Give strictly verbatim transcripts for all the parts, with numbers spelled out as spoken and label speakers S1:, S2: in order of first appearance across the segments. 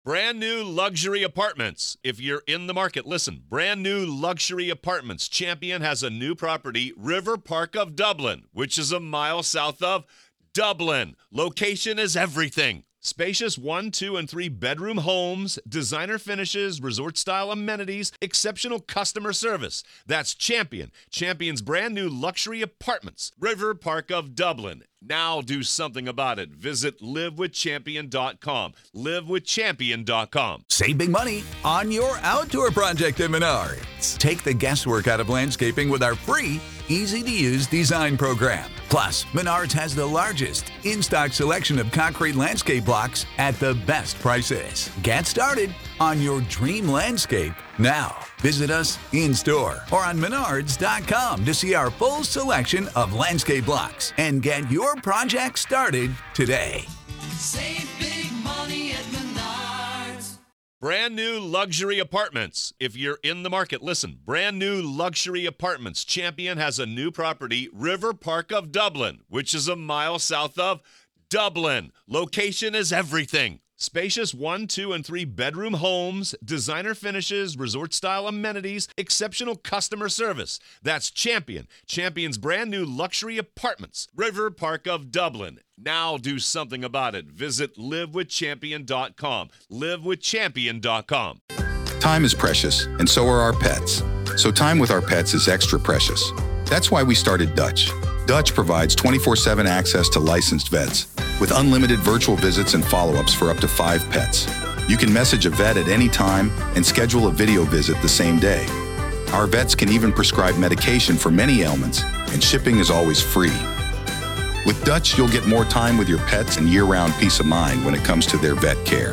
S1: Brand new luxury apartments. If you're in the market, listen. Brand new luxury apartments. Champion has a new property, River Park of Dublin, which is a mile south of Dublin. Location is everything. Spacious one, two, and three bedroom homes, designer finishes, resort-style amenities, exceptional customer service. That's Champion. Champion's brand new luxury apartments. River Park of Dublin. Now do something about it. Visit live with champion dot com. live with champion dot com.
S2: Save big money on your outdoor project at Menards. Take the guesswork out of landscaping with our free, easy-to-use design program. Plus, Menards has the largest in-stock selection of concrete landscape blocks at the best prices. Get started on your dream landscape now. Visit us in-store or on menards dot com to see our full selection of landscape blocks and get your project started today.
S3: Save big money at Menards.
S1: Brand new luxury apartments. If you're in the market, listen. Brand new luxury apartments. Champion has a new property, River Park of Dublin, which is a mile south of Dublin. Location is everything. Spacious one, two, and three bedroom homes, designer finishes, resort-style amenities, exceptional customer service. That's Champion. Champion's brand new luxury apartments. River Park of Dublin. Now do something about it. Visit live with champion dot com. live with champion dot com.
S4: Time is precious, and so are our pets. So time with our pets is extra precious. That's why we started Dutch. Dutch provides twenty-four seven access to licensed vets with unlimited virtual visits and follow-ups for up to five pets. You can message a vet at any time and schedule a video visit the same day. Our vets can even prescribe medication for many ailments, and shipping is always free. With Dutch, you'll get more time with your pets and year-round peace of mind when it comes to their vet care.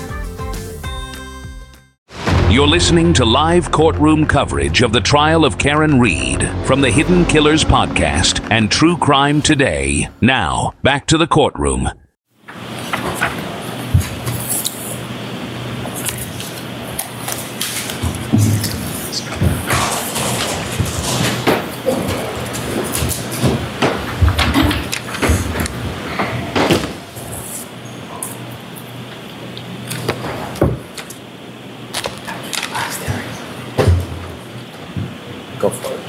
S5: You're listening to live courtroom coverage of the trial of Karen Read from the Hidden Killers podcast and True Crime Today. Now, back to the courtroom.
S6: Go for it.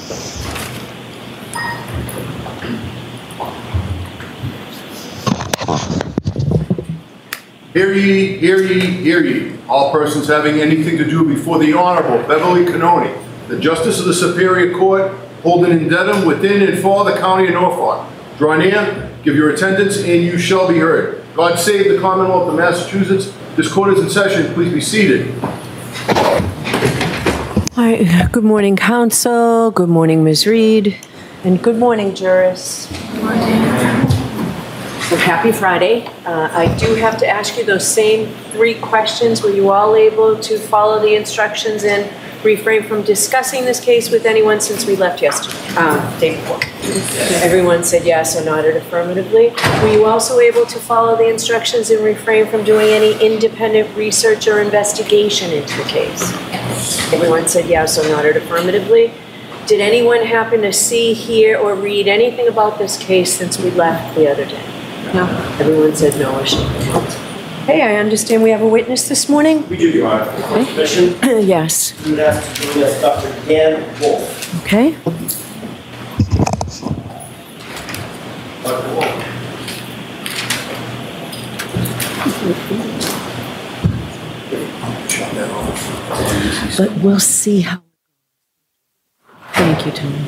S7: Hear ye, hear ye, hear ye. All persons having anything to do before the Honorable Beverly Cannoni, the Justice of the Superior Court, holding in Dedham, within and for the County of Norfolk. Draw near, give your attendance, and you shall be heard. God save the Commonwealth of Massachusetts. This court is in session. Please be seated.
S8: All right. Good morning, counsel. Good morning, Miz Reed. And good morning, jurors. Good morning. So happy Friday. Uh, I do have to ask you those same three questions. Were you all able to follow the instructions and refrain from discussing this case with anyone since we left yesterday, uh, day before? Everyone said yes or nodded affirmatively. Were you also able to follow the instructions and refrain from doing any independent research or investigation into the case? Everyone said yes or nodded affirmatively. Did anyone happen to see, hear, or read anything about this case since we left the other day? No. Everyone said no or should Hey, I understand we have a witness this morning?
S6: We do, Your Honor. Permission?
S8: Yes.
S6: We would ask to bring us Doctor Dan Wolf.
S8: Okay.
S6: Doctor Wolf.
S8: But we'll see how. Thank you, Tony.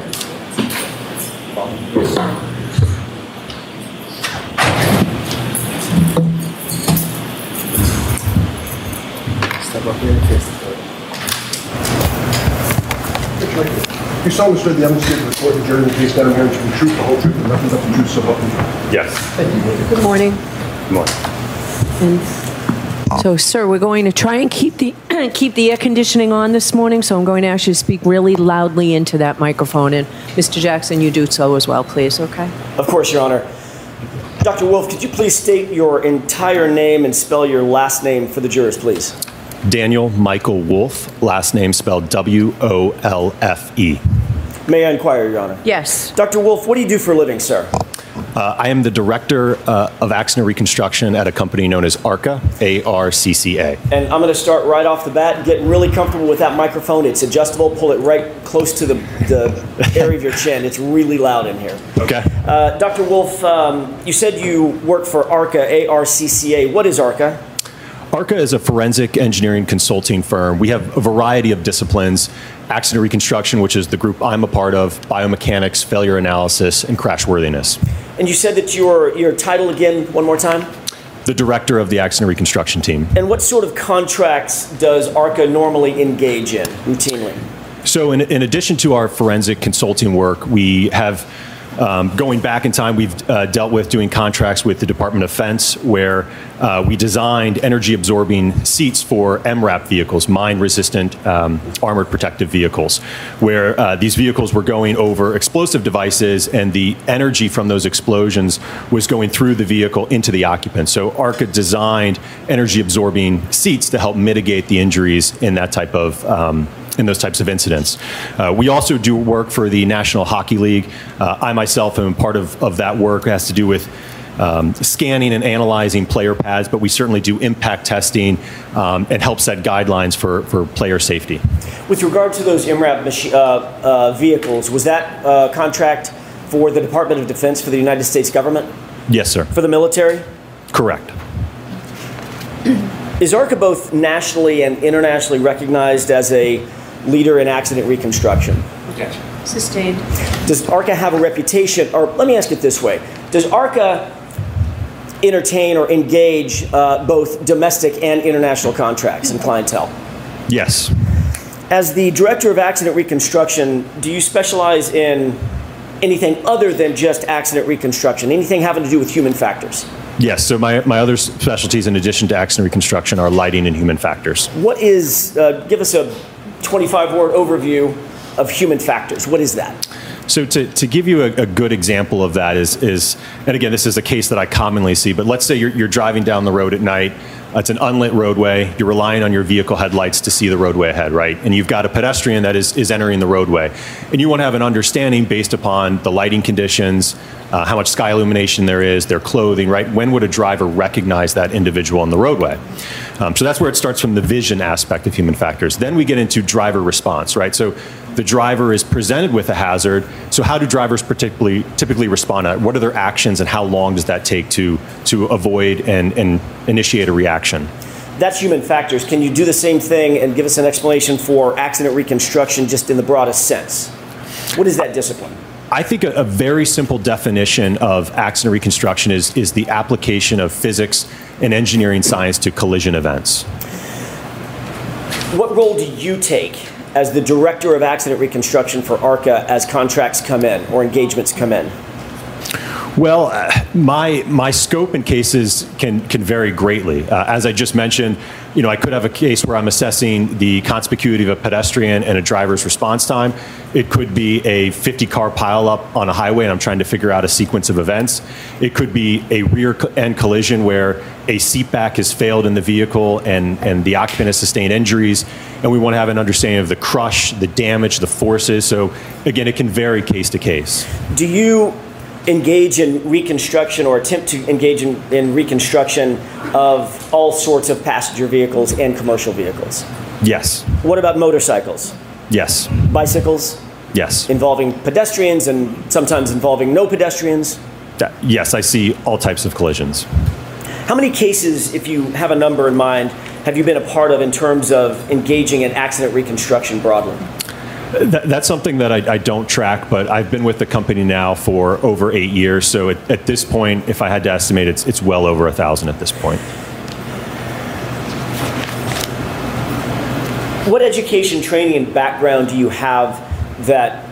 S6: Step up here and face the court.
S7: You solemnly swear the evidence given before the jury in the case down here to be truth, the whole truth, and nothing but the truth, so help me.
S9: Yes.
S7: Thank you.
S8: Good morning.
S9: Good morning.
S8: And so, sir, we're going to try and keep the keep the air conditioning on this morning, so I'm going to ask you to speak really loudly into that microphone. And Mister Jackson, you do so as well, please, okay?
S6: Of course, Your Honor. Doctor Wolf, could you please state your entire name and spell your last name for the jurors, please?
S9: Daniel Michael Wolf, last name spelled W O L F E.
S6: May I inquire, Your Honor?
S8: Yes.
S6: Doctor Wolf, what do you do for a living, sir?
S9: Uh, I am the director uh, of accident reconstruction at a company known as ARCA, A R C C A.
S6: And I'm going to start right off the bat. Get really comfortable with that microphone. It's adjustable. Pull it right close to the, the area of your chin. It's really loud in here.
S9: Okay.
S6: Uh, Doctor Wolf, um, you said you work for ARCA, A R C C A. What is ARCA?
S9: ARCA is a forensic engineering consulting firm. We have a variety of disciplines: accident reconstruction, which is the group I'm a part of, biomechanics, failure analysis, and crashworthiness.
S6: And you said that your your title again, one more time?
S9: The director of the accident reconstruction team.
S6: And what sort of contracts does ARCA normally engage in routinely?
S9: So in, in addition to our forensic consulting work, we have, um, going back in time, we've uh, dealt with doing contracts with the Department of Defense, where uh, we designed energy-absorbing seats for M RAP vehicles, mine-resistant um, armored protective vehicles, where uh, these vehicles were going over explosive devices, and the energy from those explosions was going through the vehicle into the occupant. So ARCA designed energy-absorbing seats to help mitigate the injuries in that type of um, in those types of incidents. Uh, we also do work for the National Hockey League. Uh, I myself am part of, of that work. It has to do with um, scanning and analyzing player pads, but we certainly do impact testing um, and help set guidelines for, for player safety.
S6: With regard to those M RAP machi- uh, uh, vehicles, was that uh, contract for the Department of Defense for the United States government?
S9: Yes, sir.
S6: For the military?
S9: Correct.
S6: Is ARCA both nationally and internationally recognized as a leader in accident reconstruction?
S8: Okay. Sustained.
S6: Does ARCA have a reputation, or let me ask it this way, does ARCA entertain or engage uh, both domestic and international contracts and clientele?
S9: Yes.
S6: As the director of accident reconstruction, do you specialize in anything other than just accident reconstruction, anything having to do with human factors?
S9: Yes, so my, my other specialties in addition to accident reconstruction are lighting and human factors.
S6: What is, uh, give us a twenty-five word overview of human factors. What is that?
S9: So to, to give you a, a good example of that is, is, and again, this is a case that I commonly see, but let's say you're, you're driving down the road at night. It's an unlit roadway. You're relying on your vehicle headlights to see the roadway ahead, right? And you've got a pedestrian that is, is entering the roadway. And you want to have an understanding based upon the lighting conditions, uh, how much sky illumination there is, their clothing, right? When would a driver recognize that individual on the roadway? Um, so that's where it starts from the vision aspect of human factors. Then we get into driver response, right? So the driver is presented with a hazard. So how do drivers particularly typically respond? What are their actions, and how long does that take to to avoid and, and initiate a reaction?
S6: That's human factors. Can you do the same thing and give us an explanation for accident reconstruction just in the broadest sense? What is that discipline?
S9: I think a, a very simple definition of accident reconstruction is, is the application of physics and engineering science to collision events.
S6: What role do you take as the director of accident reconstruction for ARCA as contracts come in or engagements come in?
S9: Well, uh, my my scope and cases can can vary greatly. Uh, as I just mentioned, you know, I could have a case where I'm assessing the conspicuity of a pedestrian and a driver's response time. It could be a fifty car pileup on a highway, and I'm trying to figure out a sequence of events. It could be a rear end collision where a seat back has failed in the vehicle and, and the occupant has sustained injuries, and we want to have an understanding of the crush, the damage, the forces. So again, it can vary case to case.
S6: Do you engage in reconstruction or attempt to engage in, in reconstruction of all sorts of passenger vehicles and commercial vehicles?
S9: Yes.
S6: What about motorcycles?
S9: Yes.
S6: Bicycles?
S9: Yes.
S6: Involving pedestrians and sometimes involving no pedestrians?
S9: That, yes, I see all types of collisions.
S6: How many cases, if you have a number in mind, have you been a part of in terms of engaging in accident reconstruction broadly?
S9: That, that's something that I, I don't track, but I've been with the company now for over eight years. So at, at this point, if I had to estimate, it's, it's well over a thousand at this point.
S6: What education, training, and background do you have that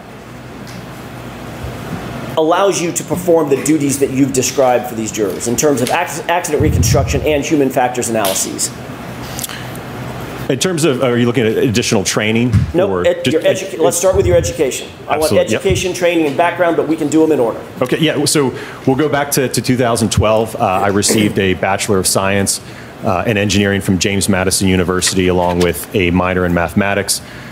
S6: allows you to perform the duties that you've described for these jurors in terms of accident reconstruction and human factors analyses?
S9: In terms of, are you looking at additional training?
S6: No, nope, ed, your edu- let's start with your education. I want education, yep. training, and background, but we can do them in order.
S9: Okay, yeah, so we'll go back to, to two thousand twelve. Uh, I received a Bachelor of Science uh, in Engineering from James Madison University, along with a minor in mathematics.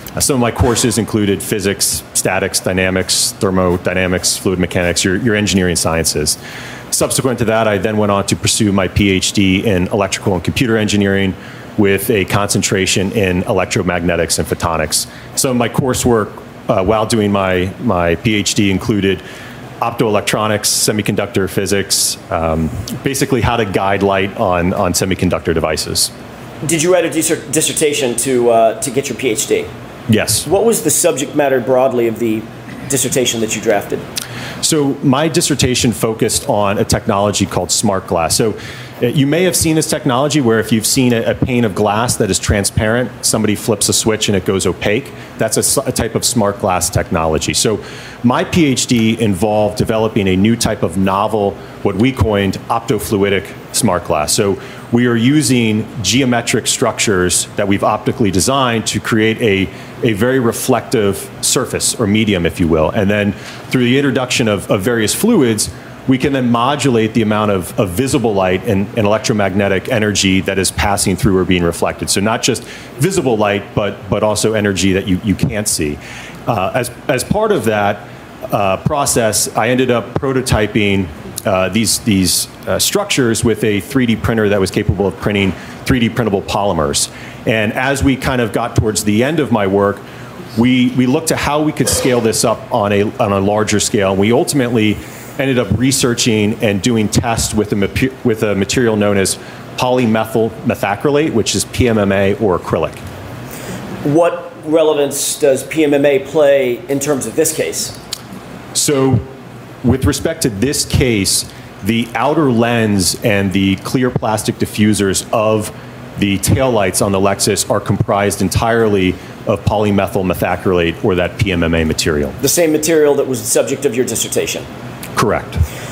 S9: Uh, some of my courses included physics, statics, dynamics, thermodynamics, fluid mechanics, your, your engineering sciences. Subsequent to that, I then went on to pursue my PhD in electrical and computer engineering with a concentration in electromagnetics and photonics. Some of my coursework uh, while doing my, my PhD included optoelectronics, semiconductor physics, um, basically how to guide light on, on semiconductor devices.
S6: Did you write a dissert- dissertation to, uh, to get your PhD?
S9: Yes.
S6: What was the subject matter broadly of the dissertation that you drafted?
S9: So my dissertation focused on a technology called smart glass. So uh, you may have seen this technology where if you've seen a, a pane of glass that is transparent, somebody flips a switch and it goes opaque. That's a, a type of smart glass technology. So my PhD involved developing a new type of novel, what we coined optofluidic smart glass. So we are using geometric structures that we've optically designed to create a, a very reflective surface or medium, if you will. And then through the introduction of, of various fluids, we can then modulate the amount of, of visible light and, and electromagnetic energy that is passing through or being reflected. So not just visible light, but, but also energy that you, you can't see. Uh, as, as part of that uh, process, I ended up prototyping Uh, these these uh, structures with a three D printer that was capable of printing three D printable polymers. And as we kind of got towards the end of my work, we we looked at how we could scale this up on a on a larger scale. And we ultimately ended up researching and doing tests with a with a material known as polymethyl methacrylate, which is P M M A or acrylic.
S6: What relevance does P M M A play in terms of this case?
S9: So, with respect to this case, the outer lens and the clear plastic diffusers of the taillights on the Lexus are comprised entirely of polymethyl methacrylate, or that P M M A material.
S6: The same material that was the subject of your dissertation?
S9: Correct.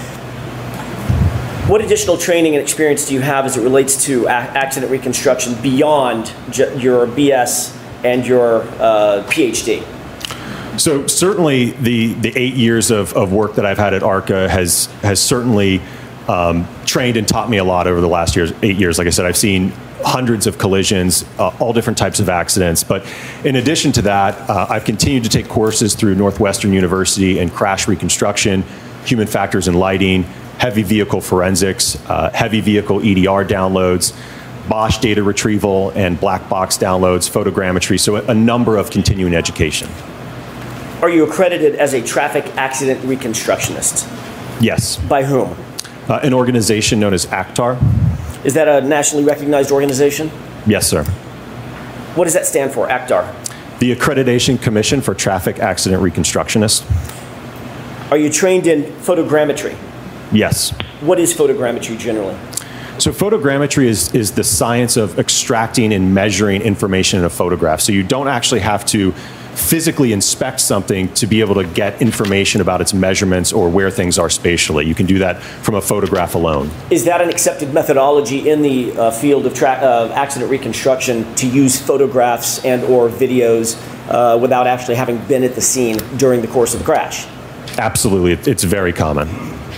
S6: What additional training and experience do you have as it relates to a- accident reconstruction beyond j- your B S and your uh, PhD?
S9: So certainly the, the eight years of, of work that I've had at ARCA has, has certainly um, trained and taught me a lot over the last years, eight years. Like I said, I've seen hundreds of collisions, uh, all different types of accidents. But in addition to that, uh, I've continued to take courses through Northwestern University in crash reconstruction, human factors in lighting, heavy vehicle forensics, uh, heavy vehicle E D R downloads, Bosch data retrieval, and black box downloads, photogrammetry, so a, a number of continuing education.
S6: Are you accredited as a traffic accident reconstructionist?
S9: Yes.
S6: By whom?
S9: Uh, an organization known as ACTAR.
S6: Is that a nationally recognized organization?
S9: Yes, sir.
S6: What does that stand for, ACTAR?
S9: The Accreditation Commission for Traffic Accident Reconstructionists.
S6: Are you trained in photogrammetry?
S9: Yes.
S6: What is photogrammetry generally?
S9: So photogrammetry is, is the science of extracting and measuring information in a photograph. So you don't actually have to physically inspect something to be able to get information about its measurements or where things are spatially. You can do that from a photograph alone.
S6: Is that an accepted methodology in the uh, field of tra- uh, accident reconstruction to use photographs and or videos uh, without actually having been at the scene during the course of the crash?
S9: Absolutely. It's very common.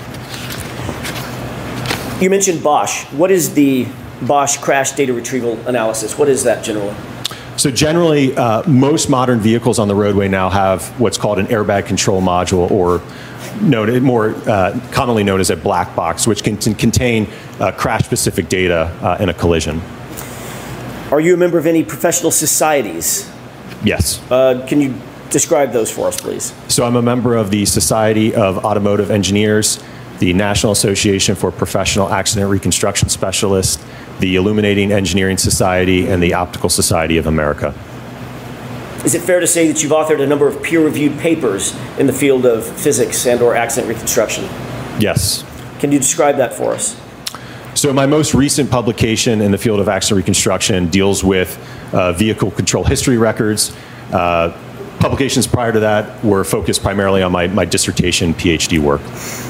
S6: You mentioned Bosch. What is the Bosch crash data retrieval analysis? What is that generally?
S9: So generally, uh, most modern vehicles on the roadway now have what's called an airbag control module, or known, more uh, commonly known as a black box, which can t- contain uh, crash-specific data uh, in a collision.
S6: Are you a member of any professional societies?
S9: Yes.
S6: Uh, can you describe those for us, please?
S9: So I'm a member of the Society of Automotive Engineers, the National Association for Professional Accident Reconstruction Specialists, the Illuminating Engineering Society, and the Optical Society of America.
S6: Is it fair to say that you've authored a number of peer-reviewed papers in the field of physics and or accident reconstruction?
S9: Yes.
S6: Can you describe that for us?
S9: So my most recent publication in the field of accident reconstruction deals with uh, vehicle control history records. Uh, publications prior to that were focused primarily on my, my dissertation PhD work.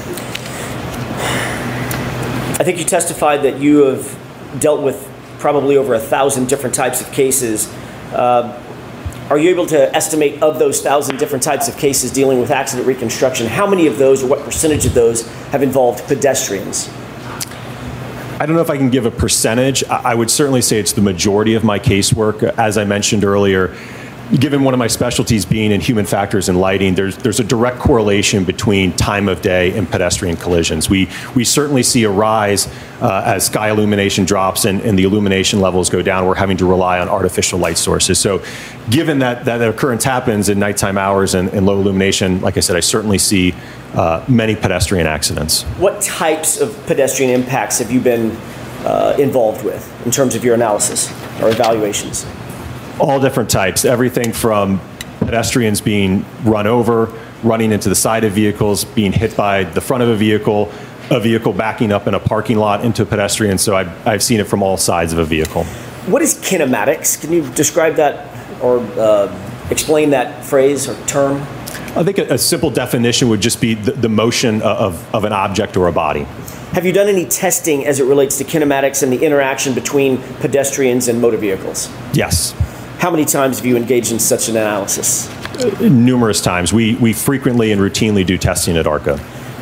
S6: I think you testified that you have dealt with probably over a thousand different types of cases. Uh, are you able to estimate, of those thousand different types of cases dealing with accident reconstruction, how many of those or what percentage of those have involved pedestrians?
S9: I don't know if I can give a percentage. I would certainly say it's the majority of my casework. As I mentioned earlier, given one of my specialties being in human factors and lighting, there's there's a direct correlation between time of day and pedestrian collisions. We we certainly see a rise uh, as sky illumination drops and, and the illumination levels go down. We're having to rely on artificial light sources. So given that that occurrence happens in nighttime hours and, and low illumination, like I said, I certainly see uh, many pedestrian accidents.
S6: What types of pedestrian impacts have you been uh, involved with in terms of your analysis or evaluations?
S9: All different types, everything from pedestrians being run over, running into the side of vehicles, being hit by the front of a vehicle, a vehicle backing up in a parking lot into a pedestrian. So I've, I've seen it from all sides of a vehicle. What is kinematics?
S6: Can you describe that or uh, explain that phrase or term?
S9: I think a, a simple definition would just be the, the motion of, of an object or a body.
S6: Have you done any testing as it relates to kinematics and the interaction between pedestrians and motor vehicles?
S9: Yes.
S6: How many times have you engaged in such an analysis?
S9: Uh, numerous times. We, we frequently and routinely do testing at ARCA.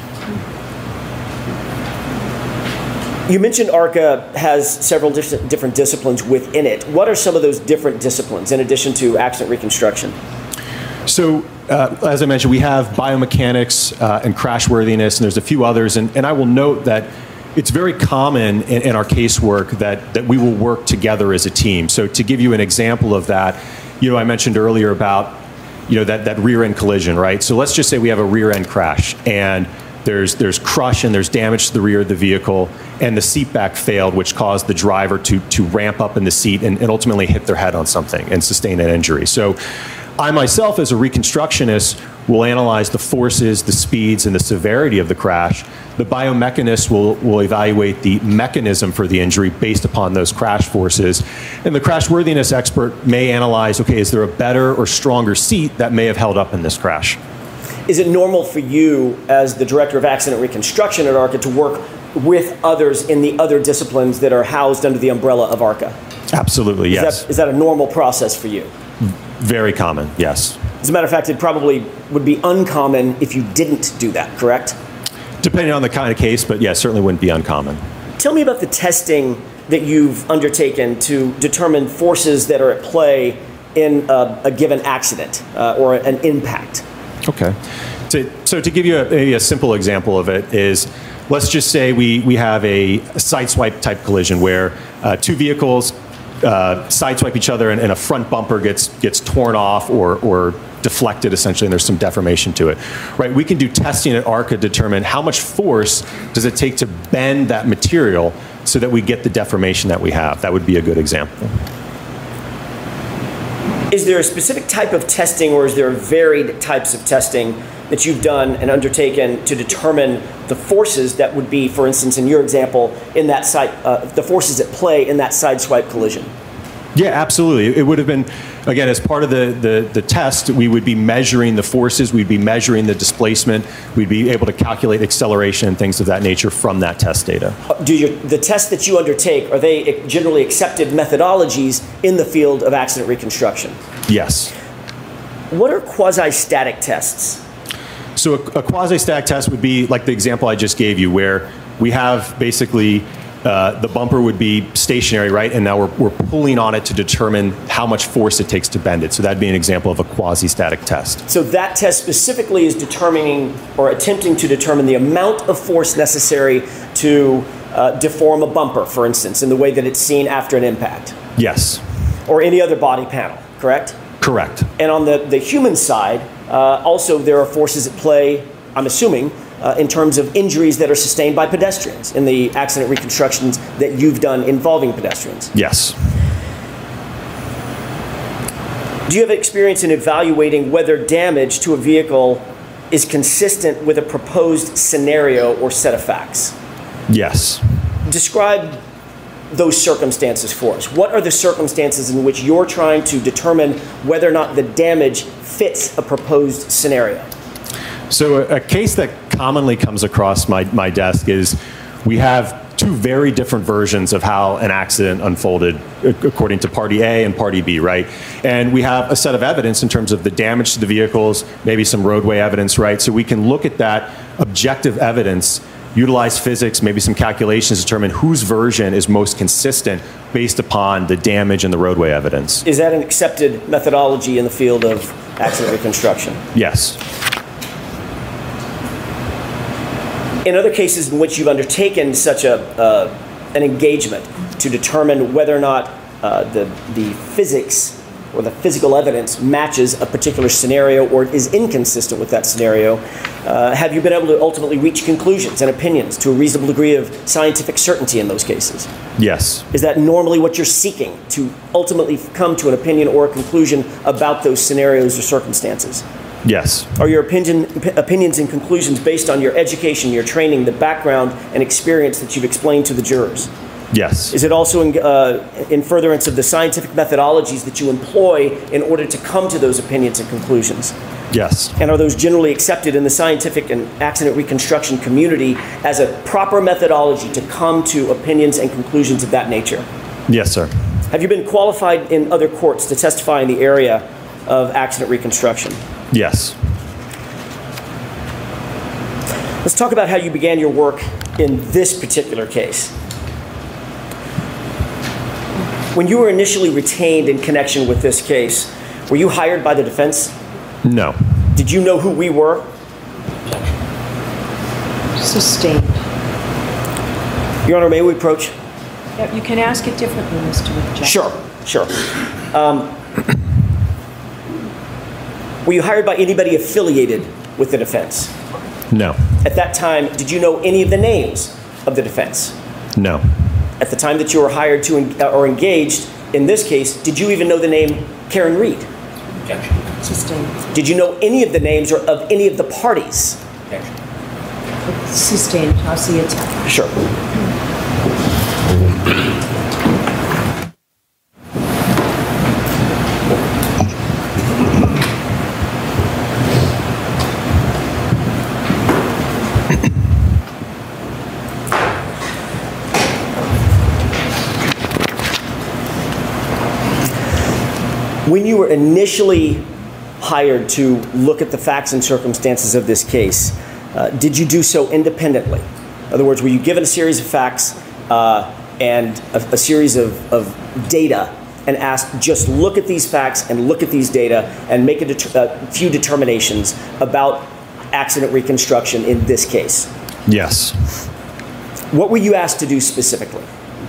S6: You mentioned ARCA has several different, different disciplines within it. What are some of those different disciplines in addition to accident reconstruction?
S9: So, uh, as I mentioned, we have biomechanics uh, and crashworthiness, and there's a few others. And, and I will note that it's very common in, in our casework that, that we will work together as a team. So to give you an example of that, you know, I mentioned earlier about, you know, that, that rear end collision, right? So let's just say we have a rear end crash and there's, there's crush and there's damage to the rear of the vehicle and the seat back failed, which caused the driver to, to ramp up in the seat and, and ultimately hit their head on something and sustain an injury. So I myself, as a reconstructionist, will analyze the forces, the speeds, and the severity of the crash. The biomechanist will, will evaluate the mechanism for the injury based upon those crash forces. And the crashworthiness expert may analyze, okay, is there a better or stronger seat that may have held up in this crash?
S6: Is it normal for you, as the director of accident reconstruction at ARCA, to work with others in the other disciplines that are housed under the umbrella of ARCA?
S9: Absolutely, yes.
S6: Is that, is that a normal process for you?
S9: Very common, yes.
S6: As a matter of fact, it probably would be uncommon if you didn't do that, correct?
S9: Depending on the kind of case, but yeah, certainly wouldn't be uncommon.
S6: Tell me about the testing that you've undertaken to determine forces that are at play in a, a given accident uh, or an impact.
S9: Okay. To, so to give you a, a simple example of it is, let's just say we, we have a, a sideswipe type collision where uh, two vehicles Uh, sideswipe each other and, and a front bumper gets gets torn off or, or deflected essentially, and there's some deformation to it. Right? We can do testing at ARCA to determine how much force does it take to bend that material so that we get the deformation that we have. That would be a good example.
S6: Is there a specific type of testing, or is there varied types of testing that you've done and undertaken to determine the forces that would be, for instance, in your example, in that side, uh, the forces at play in that sideswipe collision?
S9: Yeah, absolutely. It would have been, again, as part of the, the, the test, we would be measuring the forces, we'd be measuring the displacement, we'd be able to calculate acceleration and things of that nature from that test data.
S6: Do you, the tests that you undertake, are they generally accepted methodologies in the field of accident reconstruction?
S9: Yes.
S6: What are quasi-static tests?
S9: So a, a quasi-static test would be like the example I just gave you, where we have basically uh, the bumper would be stationary, right? And now we're, we're pulling on it to determine how much force it takes to bend it. So that'd be an example of a quasi-static test.
S6: So that test specifically is determining or attempting to determine the amount of force necessary to uh, deform a bumper, for instance, in the way that it's seen after an impact.
S9: Yes.
S6: Or any other body panel, correct?
S9: Correct.
S6: And on the, the human side, uh, also there are forces at play, I'm assuming, uh, in terms of injuries that are sustained by pedestrians in the accident reconstructions that you've done involving pedestrians.
S9: Yes.
S6: Do you have experience in evaluating whether damage to a vehicle is consistent with a proposed scenario or set of facts?
S9: Yes.
S6: Describe those circumstances for us. What are the circumstances in which you're trying to determine whether or not the damage fits a proposed scenario?
S9: So a, a case that commonly comes across my, my desk is we have two very different versions of how an accident unfolded according to party A and party B, right? And we have a set of evidence in terms of the damage to the vehicles, maybe some roadway evidence, right? So we can look at that objective evidence utilize physics, maybe some calculations to determine whose version is most consistent based upon the damage and the roadway evidence.
S6: Is that an accepted methodology in the field of accident reconstruction?
S9: Yes.
S6: In other cases in which you've undertaken such a, uh, an engagement to determine whether or not uh, the, the physics or the physical evidence matches a particular scenario or is inconsistent with that scenario, uh, have you been able to ultimately reach conclusions and opinions to a reasonable degree of scientific certainty in those cases?
S9: Yes.
S6: Is that normally what you're seeking, to ultimately come to an opinion or a conclusion about those scenarios or circumstances?
S9: Yes.
S6: Are your opinion, opinions and conclusions based on your education, your training, the background and experience that you've explained to the jurors?
S9: Yes.
S6: Is it also in, uh, in furtherance of the scientific methodologies that you employ in order to come to those opinions and conclusions?
S9: Yes.
S6: And are those generally accepted in the scientific and accident reconstruction community as a proper methodology to come to opinions and conclusions of that nature?
S9: Yes, sir.
S6: Have you been qualified in other courts to testify in the area of accident reconstruction?
S9: Yes.
S6: Let's talk about how you began your work in this particular case. When you were initially retained in connection with this case, were you hired by the defense?
S9: No.
S6: Did you know who we were?
S8: Sustained.
S6: Your Honor, may we approach?
S8: Yep, you can ask it differently, Mister Jackson.
S6: Sure, sure. Um, were you hired by anybody affiliated with the defense?
S9: No.
S6: At that time, did you know any of the names of the defense?
S9: No.
S6: At the time that you were hired to en- or engaged in this case, did you even know the name Karen Reed?
S10: Objection.
S8: Sustained.
S6: Did you know any of the names or of any of the parties?
S10: Objection.
S8: Sustained. I'll see it.
S6: Sure. When you were initially hired to look at the facts and circumstances of this case, uh, did you do so independently? In other words, were you given a series of facts uh, and a, a series of, of data and asked, just look at these facts and look at these data and make a, det- a few determinations about accident reconstruction in this case?
S9: Yes.
S6: What were you asked to do specifically?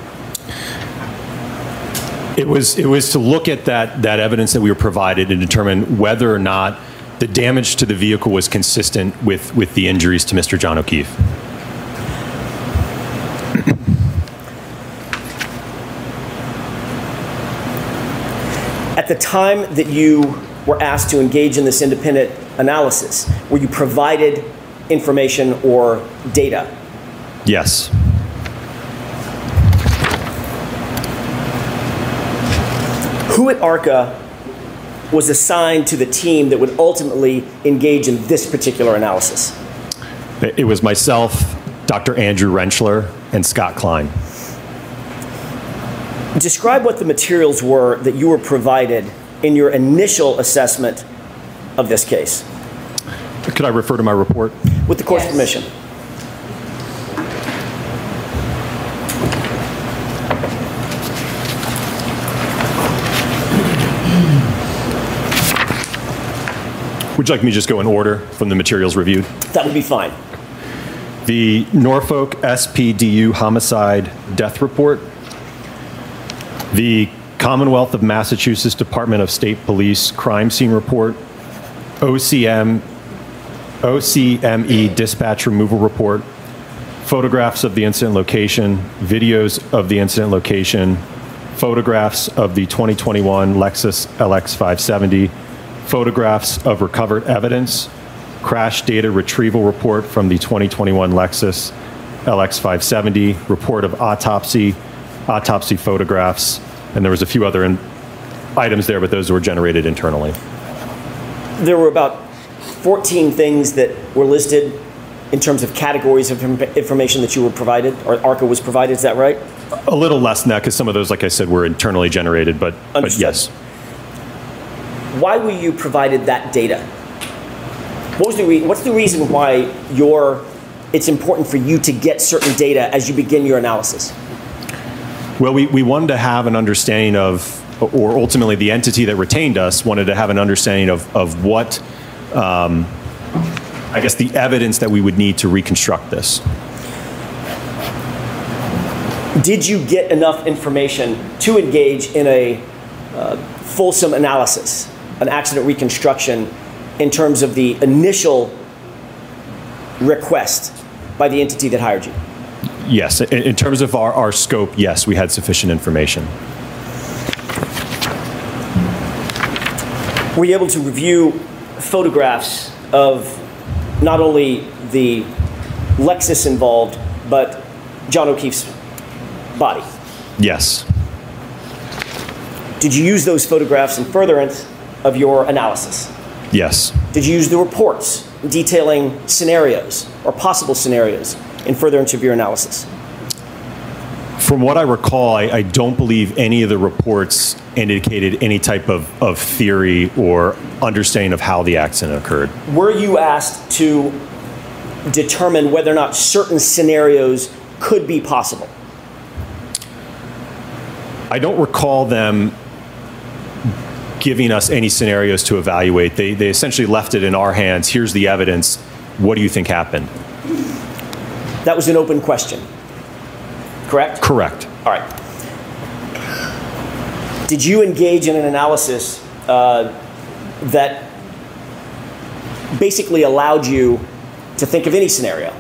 S9: It was it was to look at that that evidence that we were provided and determine whether or not the damage to the vehicle was consistent with, with the injuries to Mister John O'Keefe.
S6: At the time that you were asked to engage in this independent analysis, were you provided information or data?
S9: Yes.
S6: Who at ARCA was assigned to the team that would ultimately engage in this particular analysis?
S9: It was myself, Doctor Andrew Rentschler, and Scott Klein.
S6: Describe what the materials were that you were provided in your initial assessment of this case.
S9: Could I refer to my report?
S6: With the court's
S8: Yes.
S6: permission.
S9: Would you like me to just go in order from the materials reviewed?
S6: That would be fine.
S9: The Norfolk S P D U homicide death report, the Commonwealth of Massachusetts Department of State Police crime scene report, O C M, O C M E dispatch removal report, photographs of the incident location, videos of the incident location, photographs of the twenty twenty-one Lexus L X five seventy, photographs of recovered evidence, crash data retrieval report from the twenty twenty-one Lexus L X five seventy, report of autopsy, autopsy photographs, and there was a few other in- items there, but those were generated internally.
S6: There were about fourteen things that were listed in terms of categories of inf- information that you were provided, or ARCA was provided, is that right?
S9: A little less than that, because some of those, like I said, were internally generated, but, but
S6: Understood.
S9: yes.
S6: Why were you provided that data? What was the re- what's the reason why your it's important for you to get certain data as you begin your analysis?
S9: Well, we, we wanted to have an understanding of, or ultimately the entity that retained us wanted to have an understanding of, of what, um, I guess, the evidence that we would need to reconstruct this.
S6: Did you get enough information to engage in a uh, fulsome analysis, an accident reconstruction, in terms of the initial request by the entity that hired you?
S9: Yes. In, in terms of our, our scope, yes, we had sufficient information.
S6: Were you able to review photographs of not only the Lexus involved, but John O'Keefe's body?
S9: Yes.
S6: Did you use those photographs in furtherance of your analysis?
S9: Yes.
S6: Did you use the reports detailing scenarios or possible scenarios in furtherance of your analysis?
S9: From what I recall, I, I don't believe any of the reports indicated any type of, of theory or understanding of how the accident occurred.
S6: Were you asked to determine whether or not certain scenarios could be possible?
S9: I don't recall them giving us any scenarios to evaluate. They, they essentially left it in our hands. Here's the evidence. What do you think happened?
S6: That was an open question, correct?
S9: Correct.
S6: All right. Did you engage in an analysis uh, that basically allowed you to think of any scenario?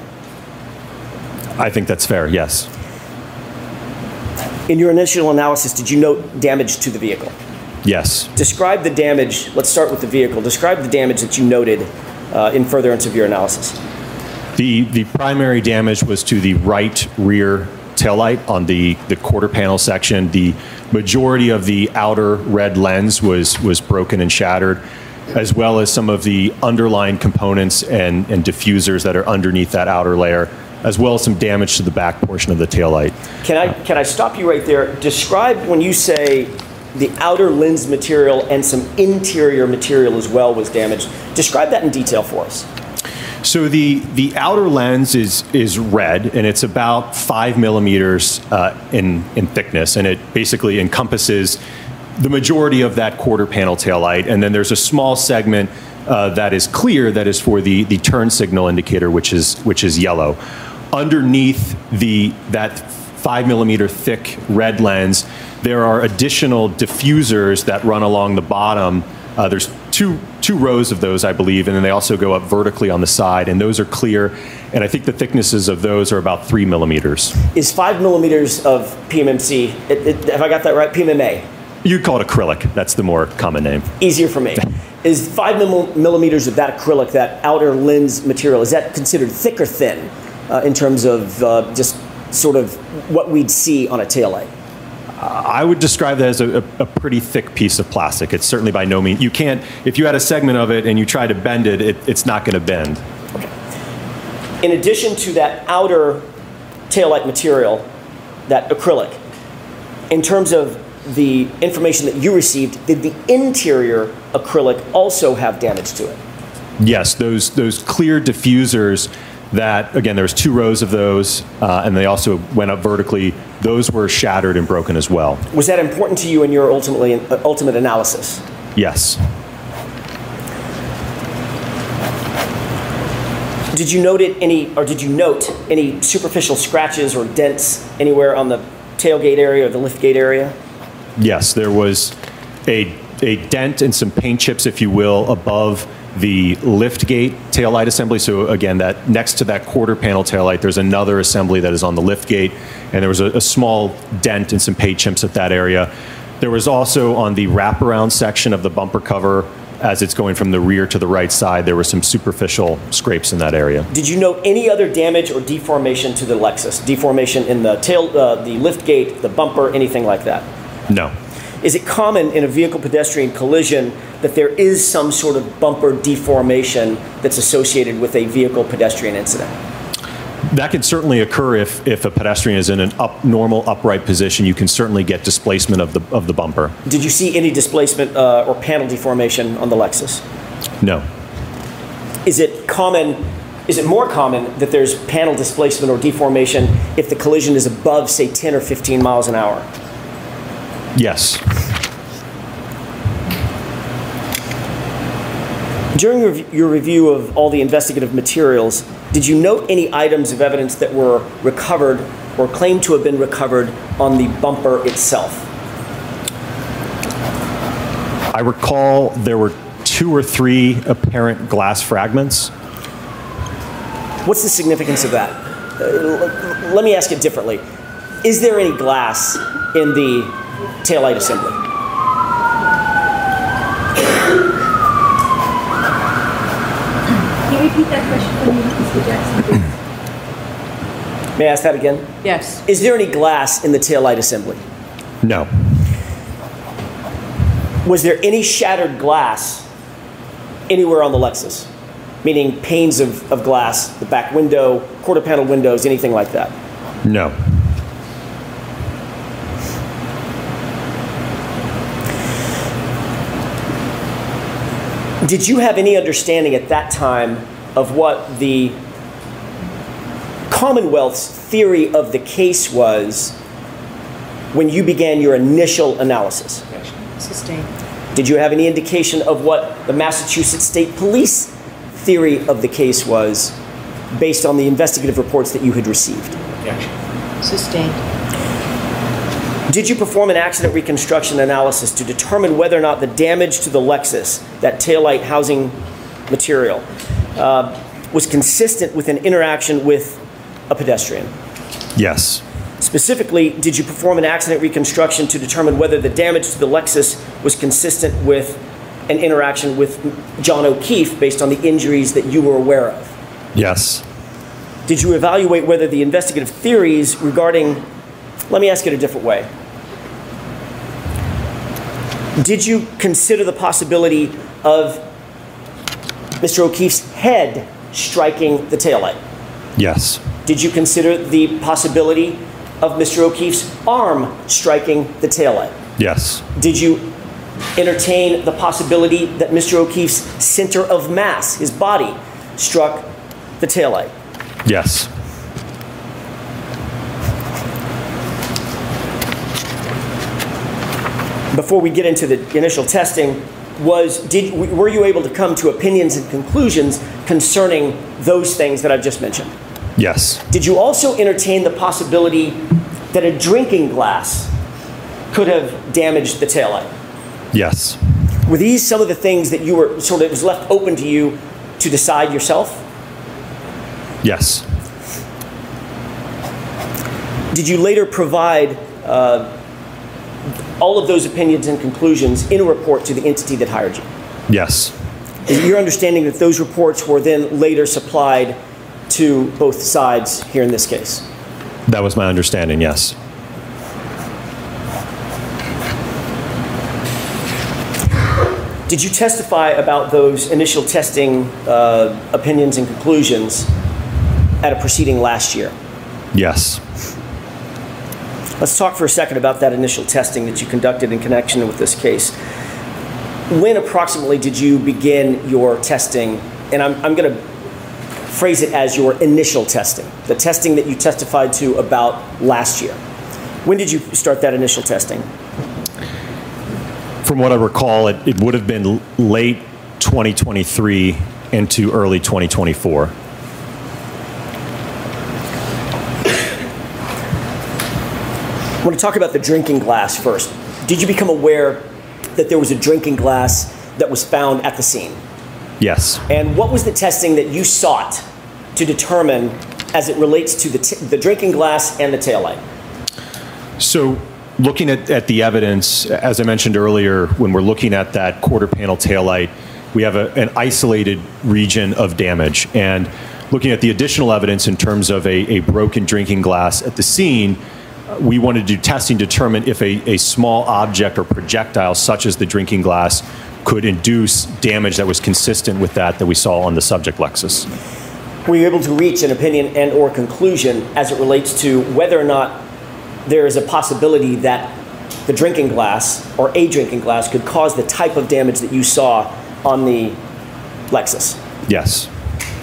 S9: I think that's fair, yes.
S6: In your initial analysis, did you note damage to the vehicle?
S9: Yes.
S6: Describe the damage. Let's start with the vehicle. Describe the damage that you noted uh, in furtherance of your analysis.
S9: The, the primary damage was to the right rear taillight on the, the quarter panel section. The majority of the outer red lens was, was broken and shattered, as well as some of the underlying components and, and diffusers that are underneath that outer layer, as well as some damage to the back portion of the taillight.
S6: Can I, can I stop you right there? Describe when you say the outer lens material and some interior material as well was damaged. Describe that in detail for us.
S9: So the, the outer lens is, is red, and it's about five millimeters uh, in, in thickness, and it basically encompasses the majority of that quarter panel taillight. And then there's a small segment uh, that is clear that is for the, the turn signal indicator, which is, which is yellow. Underneath the, that five millimeter thick red lens, there are additional diffusers that run along the bottom. Uh, there's two, two rows of those, I believe, and then they also go up vertically on the side, and those are clear. And I think the thicknesses of those are about three millimeters.
S6: Is five millimeters of P M M C, it, it, have I got that right, P M M A?
S9: You call it acrylic. That's the more common name.
S6: Easier for me. Is five mil millimeters of that acrylic, that outer lens material, is that considered thick or thin uh, in terms of uh, just sort of what we'd see on a taillight?
S9: I would describe that as a, a pretty thick piece of plastic. It's certainly by no means, you can't, if you had a segment of it and you try to bend it, it it's not going to bend.
S6: Okay. In addition to that outer taillight material, that acrylic, in terms of the information that you received, did the interior acrylic also have damage to it?
S9: Yes, those, those clear diffusers that, again, there was two rows of those, uh, and they also went up vertically. Those were shattered and broken as well.
S6: Was that important to you in your ultimately, uh, ultimate analysis?
S9: Yes.
S6: Did you note it any, or did you note any superficial scratches or dents anywhere on the tailgate area or the liftgate area?
S9: Yes, there was a, a dent and some paint chips, if you will, above the liftgate taillight assembly. So again, that next to that quarter panel taillight, there's another assembly that is on the liftgate, and there was a, a small dent and some paint chips at that area. There was also on the wraparound section of the bumper cover, as it's going from the rear to the right side, there were some superficial scrapes in that area.
S6: Did you note any other damage or deformation to the Lexus? Deformation in the tail, uh, the liftgate, the bumper, anything like that?
S9: No.
S6: Is it common in a vehicle-pedestrian collision that there is some sort of bumper deformation that's associated with a vehicle-pedestrian incident?
S9: That can certainly occur if, if a pedestrian is in an up, normal upright position. You can certainly get displacement of the, of the bumper.
S6: Did you see any displacement uh, or panel deformation on the Lexus?
S9: No.
S6: Is it common is it more common that there's panel displacement or deformation if the collision is above, say, ten or fifteen miles an hour?
S9: Yes.
S6: During your, your review of all the investigative materials, did you note any items of evidence that were recovered or claimed to have been recovered on the bumper itself?
S9: I recall there were two or three apparent glass fragments.
S6: What's the significance of that? Uh, let me ask it differently. Is there any glass in the taillight assembly?
S10: Can you repeat that question for me, Mister Jackson?
S6: May I ask that again?
S8: Yes.
S6: Is there any glass in the taillight assembly?
S9: No.
S6: Was there any shattered glass anywhere on the Lexus? Meaning panes of, of glass, the back window, quarter panel windows, anything like that?
S9: No.
S6: Did you have any understanding at that time of what the Commonwealth's theory of the case was when you began your initial analysis?
S8: Sustained.
S6: Did you have any indication of what the Massachusetts State Police theory of the case was based on the investigative reports that you had received?
S8: Sustained.
S6: Did you perform an accident reconstruction analysis to determine whether or not the damage to the Lexus, that taillight housing material, uh, was consistent with an interaction with a pedestrian?
S9: Yes.
S6: Specifically, did you perform an accident reconstruction to determine whether the damage to the Lexus was consistent with an interaction with John O'Keefe based on the injuries that you were aware of?
S9: Yes.
S6: Did you evaluate whether the investigative theories regarding, let me ask it a different way. Did you consider the possibility of Mister O'Keefe's head striking the taillight?
S9: Yes.
S6: Did you consider the possibility of Mister O'Keefe's arm striking the taillight?
S9: Yes.
S6: Did you entertain the possibility that Mister O'Keefe's center of mass, his body, struck the taillight?
S9: Yes.
S6: Before we get into the initial testing, was did were you able to come to opinions and conclusions concerning those things that I've just mentioned?
S9: Yes.
S6: Did you also entertain the possibility that a drinking glass could have damaged the taillight?
S9: Yes.
S6: Were these some of the things that you were sort of, it was left open to you to decide yourself?
S9: Yes.
S6: Did you later provide uh, all of those opinions and conclusions in a report to the entity that hired you?
S9: Yes.
S6: Is it your understanding that those reports were then later supplied to both sides here in this case?
S9: That was my understanding, yes.
S6: Did you testify about those initial testing uh, opinions and conclusions at a proceeding last year?
S9: Yes.
S6: Let's talk for a second about that initial testing that you conducted in connection with this case. When approximately did you begin your testing? And I'm, I'm going to phrase it as your initial testing, the testing that you testified to about last year. When did you start that initial testing?
S9: From what I recall, it, it would have been late twenty twenty-three into early twenty twenty-four.
S6: I want to talk about the drinking glass first. Did you become aware that there was a drinking glass that was found at the scene?
S9: Yes.
S6: And what was the testing that you sought to determine as it relates to the, t- the drinking glass and the taillight?
S9: So looking at, at the evidence, as I mentioned earlier, when we're looking at that quarter panel taillight, we have a, an isolated region of damage. And looking at the additional evidence in terms of a, a broken drinking glass at the scene, we wanted to do testing to determine if a, a small object or projectile such as the drinking glass could induce damage that was consistent with that that we saw on the subject Lexus.
S6: Were you able to reach an opinion and or conclusion as it relates to whether or not there is a possibility that the drinking glass or a drinking glass could cause the type of damage that you saw on the Lexus?
S9: Yes.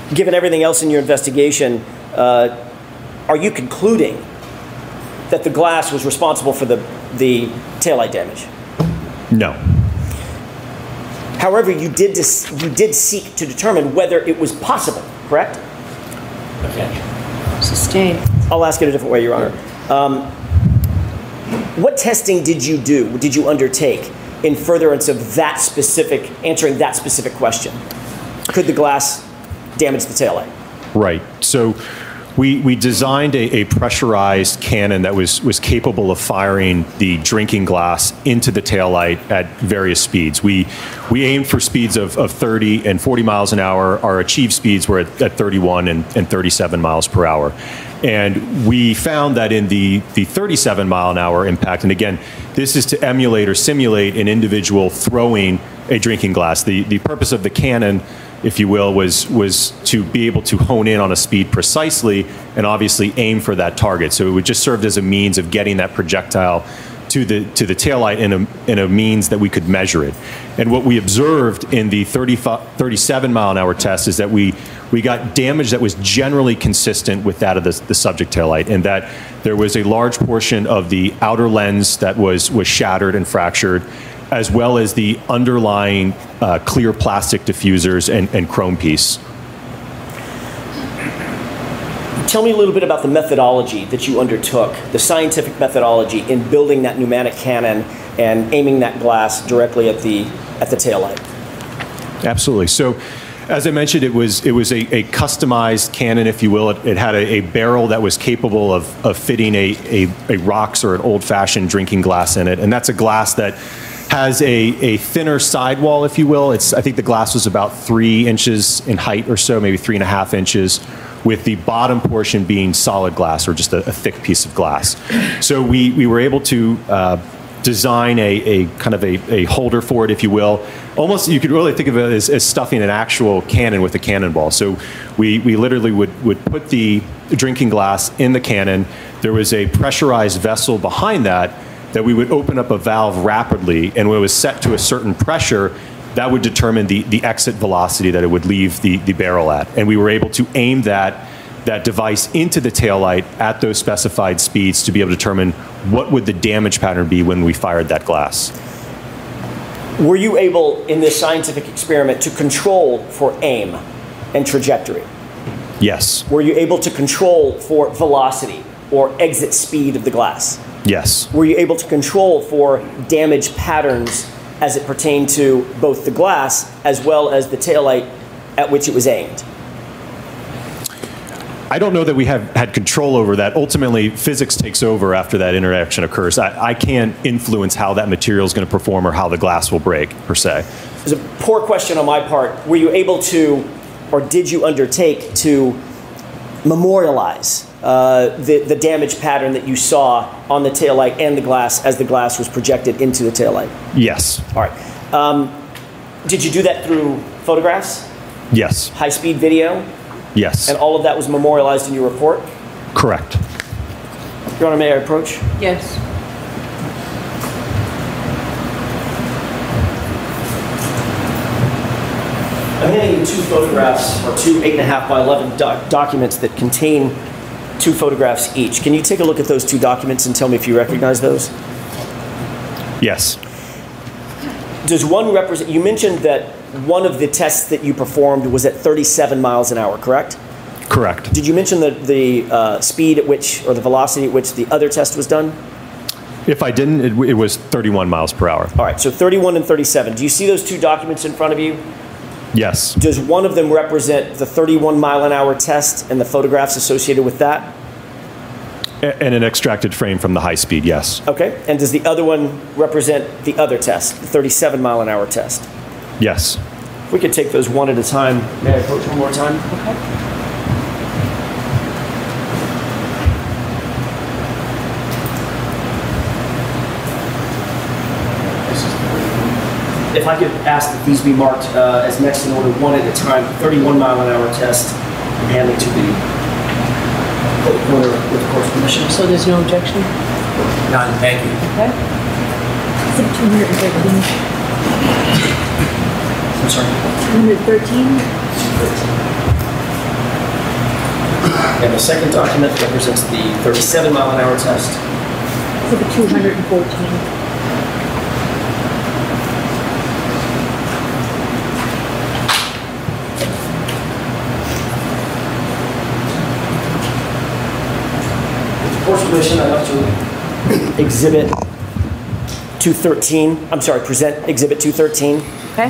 S6: given everything else in your investigation, uh, are you concluding that the glass was responsible for the, the taillight damage?
S9: No.
S6: However, you did, dis- you did seek to determine whether it was possible, correct?
S8: Okay. Sustained.
S6: I'll ask it a different way, Your Honor. Um, what testing did you do, did you undertake in furtherance of that specific, answering that specific question? Could the glass damage the taillight?
S9: Right. So we, we designed a, a pressurized cannon that was, was capable of firing the drinking glass into the taillight at various speeds. We, we aimed for speeds of, of thirty and forty miles an hour. Our achieved speeds were at, at thirty-one and, and thirty-seven miles per hour. And we found that in the, the thirty-seven mile an hour impact, and again, this is to emulate or simulate an individual throwing a drinking glass. The, the purpose of the cannon, if you will, was, was to be able to hone in on a speed precisely and obviously aim for that target. So it would just serve as a means of getting that projectile to the, to the taillight in a, in a means that we could measure it. And what we observed in the thirty, thirty-seven mile an hour test is that we, we got damage that was generally consistent with that of the, the subject taillight, and that there was a large portion of the outer lens that was, was shattered and fractured, as well as the underlying uh, clear plastic diffusers and, and chrome piece.
S6: Tell me a little bit about the methodology that you undertook, the scientific methodology in building that pneumatic cannon and aiming that glass directly at the, at the taillight.
S9: Absolutely. So, as I mentioned, it was it was a, a customized cannon, if you will. It, it had a, a barrel that was capable of, of fitting a, a, a rocks or an old-fashioned drinking glass in it, and that's a glass that has a, a thinner sidewall, if you will. It's I think the glass was about three inches in height or so, maybe three and a half inches, with the bottom portion being solid glass or just a, a thick piece of glass. So we, we were able to uh, design a, a kind of a, a holder for it, if you will. Almost, you could really think of it as, as stuffing an actual cannon with a cannonball. So we, we literally would, would put the drinking glass in the cannon. There was a pressurized vessel behind that that we would open up a valve rapidly, and when it was set to a certain pressure, that would determine the, the exit velocity that it would leave the, the barrel at. And we were able to aim that, that device into the taillight at those specified speeds to be able to determine what would the damage pattern be when we fired that glass.
S6: Were you able, in this scientific experiment, to control for aim and trajectory?
S9: Yes.
S6: Were you able to control for velocity or exit speed of the glass?
S9: Yes.
S6: Were you able to control for damage patterns as it pertained to both the glass as well as the taillight at which it was aimed?
S9: I don't know that we have had control over that. Ultimately, physics takes over after that interaction occurs. I, I can't influence how that material is going to perform or how the glass will break, per se.
S6: It was a poor question on my part. Were you able to, or did you undertake to memorialize uh, the, the damage pattern that you saw on the taillight and the glass as the glass was projected into the taillight?
S9: Yes.
S6: All right. Um, did you do that through photographs?
S9: Yes.
S6: High-speed video?
S9: Yes.
S6: And all of that was memorialized in your report?
S9: Correct.
S6: Your Honor, may I approach?
S8: Yes.
S6: I'm handing you two photographs, or two eight and a half by eleven doc documents that contain two photographs each. Can you take a look at those two documents and tell me if you recognize those?
S9: Yes.
S6: Does one represent, you mentioned that one of the tests that you performed was at thirty-seven miles an hour, correct?
S9: Correct.
S6: Did you mention the, the uh, speed at which, or the velocity at which the other test was done?
S9: If I didn't, it, it was thirty-one miles per hour.
S6: All right, so thirty-one and thirty-seven. Do you see those two documents in front of you?
S9: Yes.
S6: Does one of them represent the thirty-one mile an hour test and the photographs associated with that?
S9: And an extracted frame from the high speed, yes.
S6: Okay, and does the other one represent the other test, the thirty-seven mile an hour test?
S9: Yes.
S6: If we could take those one at a time. May I approach one more time? Okay. If I could ask that these be marked uh, as next in order, one at a time, thirty-one mile an hour test, and handing to the corner with the court's permission.
S8: So there's no objection?
S6: None, thank you.
S8: Okay.
S10: Is it two hundred thirteen?
S6: I'm sorry.
S10: two hundred thirteen?
S6: And the second document represents the thirty-seven mile an hour test.
S10: Exhibit two hundred fourteen.
S6: Course permission, I'd like to exhibit two thirteen. I'm sorry, present exhibit two thirteen.
S8: Okay.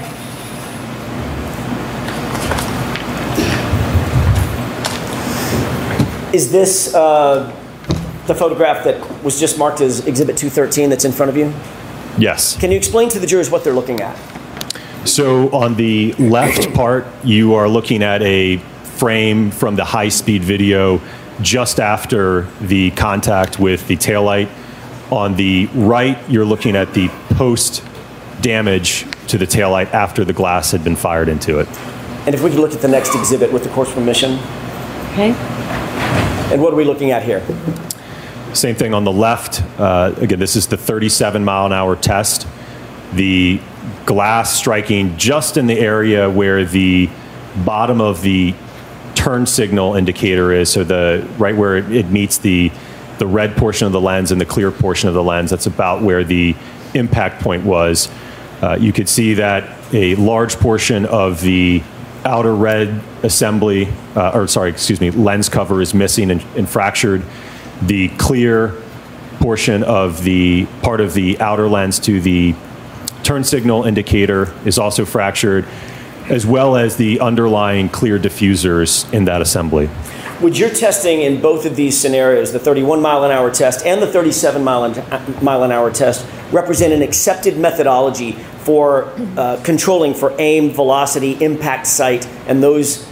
S6: Is this uh, the photograph that was just marked as exhibit two thirteen that's in front of you?
S9: Yes.
S6: Can you explain to the jurors what they're looking at?
S9: So on the left part, you are looking at a frame from the high-speed video just after the contact with the taillight. On the right, you're looking at the post-damage to the taillight after the glass had been fired into it.
S6: And if we could look at the next exhibit with the course permission.
S8: Okay.
S6: And what are we looking at here?
S9: Same thing on the left. Uh, again, this is the thirty-seven mile an hour test. The glass striking just in the area where the bottom of the turn signal indicator is, so the right where it, it meets the the red portion of the lens and the clear portion of the lens. That's about where the impact point was. Uh, you could see that a large portion of the outer red assembly, uh, or sorry, excuse me, lens cover is missing and, and fractured. The clear portion of the part of the outer lens to the turn signal indicator is also fractured, as well as the underlying clear diffusers in that assembly.
S6: Would your testing in both of these scenarios, the thirty-one mile an hour test and the thirty-seven mile an hour test, represent an accepted methodology for uh, controlling for aim, velocity, impact site, and those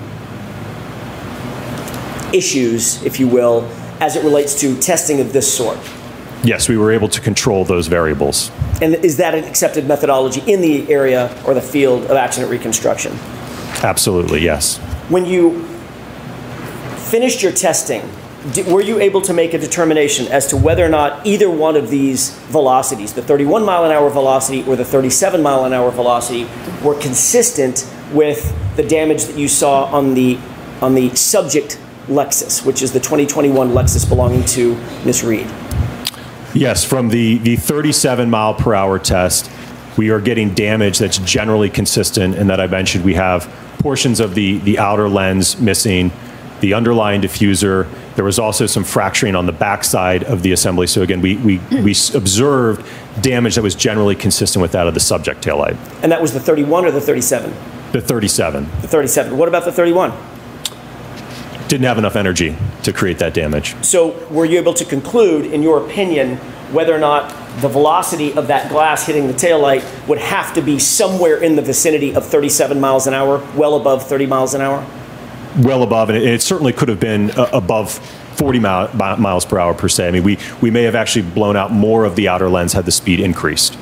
S6: issues, if you will, as it relates to testing of this sort?
S9: Yes, we were able to control those variables.
S6: And is that an accepted methodology in the area or the field of accident reconstruction?
S9: Absolutely, yes.
S6: When you finished your testing, did, were you able to make a determination as to whether or not either one of these velocities, the thirty-one mile an hour velocity or the thirty-seven mile an hour velocity, were consistent with the damage that you saw on the on the subject Lexus, which is the twenty twenty-one Lexus belonging to Miz Reed?
S9: Yes, from the, the thirty-seven mile per hour test, we are getting damage that's generally consistent, and that I mentioned we have portions of the, the outer lens missing, the underlying diffuser. There was also some fracturing on the backside of the assembly. So again, we, we, we observed damage that was generally consistent with that of the subject taillight.
S6: And that was the thirty-one or the thirty-seven?
S9: The thirty-seven.
S6: The thirty-seven. What about the thirty-one?
S9: Didn't have enough energy to create that damage.
S6: So were you able to conclude, in your opinion, whether or not the velocity of that glass hitting the taillight would have to be somewhere in the vicinity of thirty-seven miles an hour, well above thirty miles an hour?
S9: Well above, and it, it certainly could have been uh, above forty mile, miles per hour per se. I mean, we, we may have actually blown out more of the outer lens had the speed increased.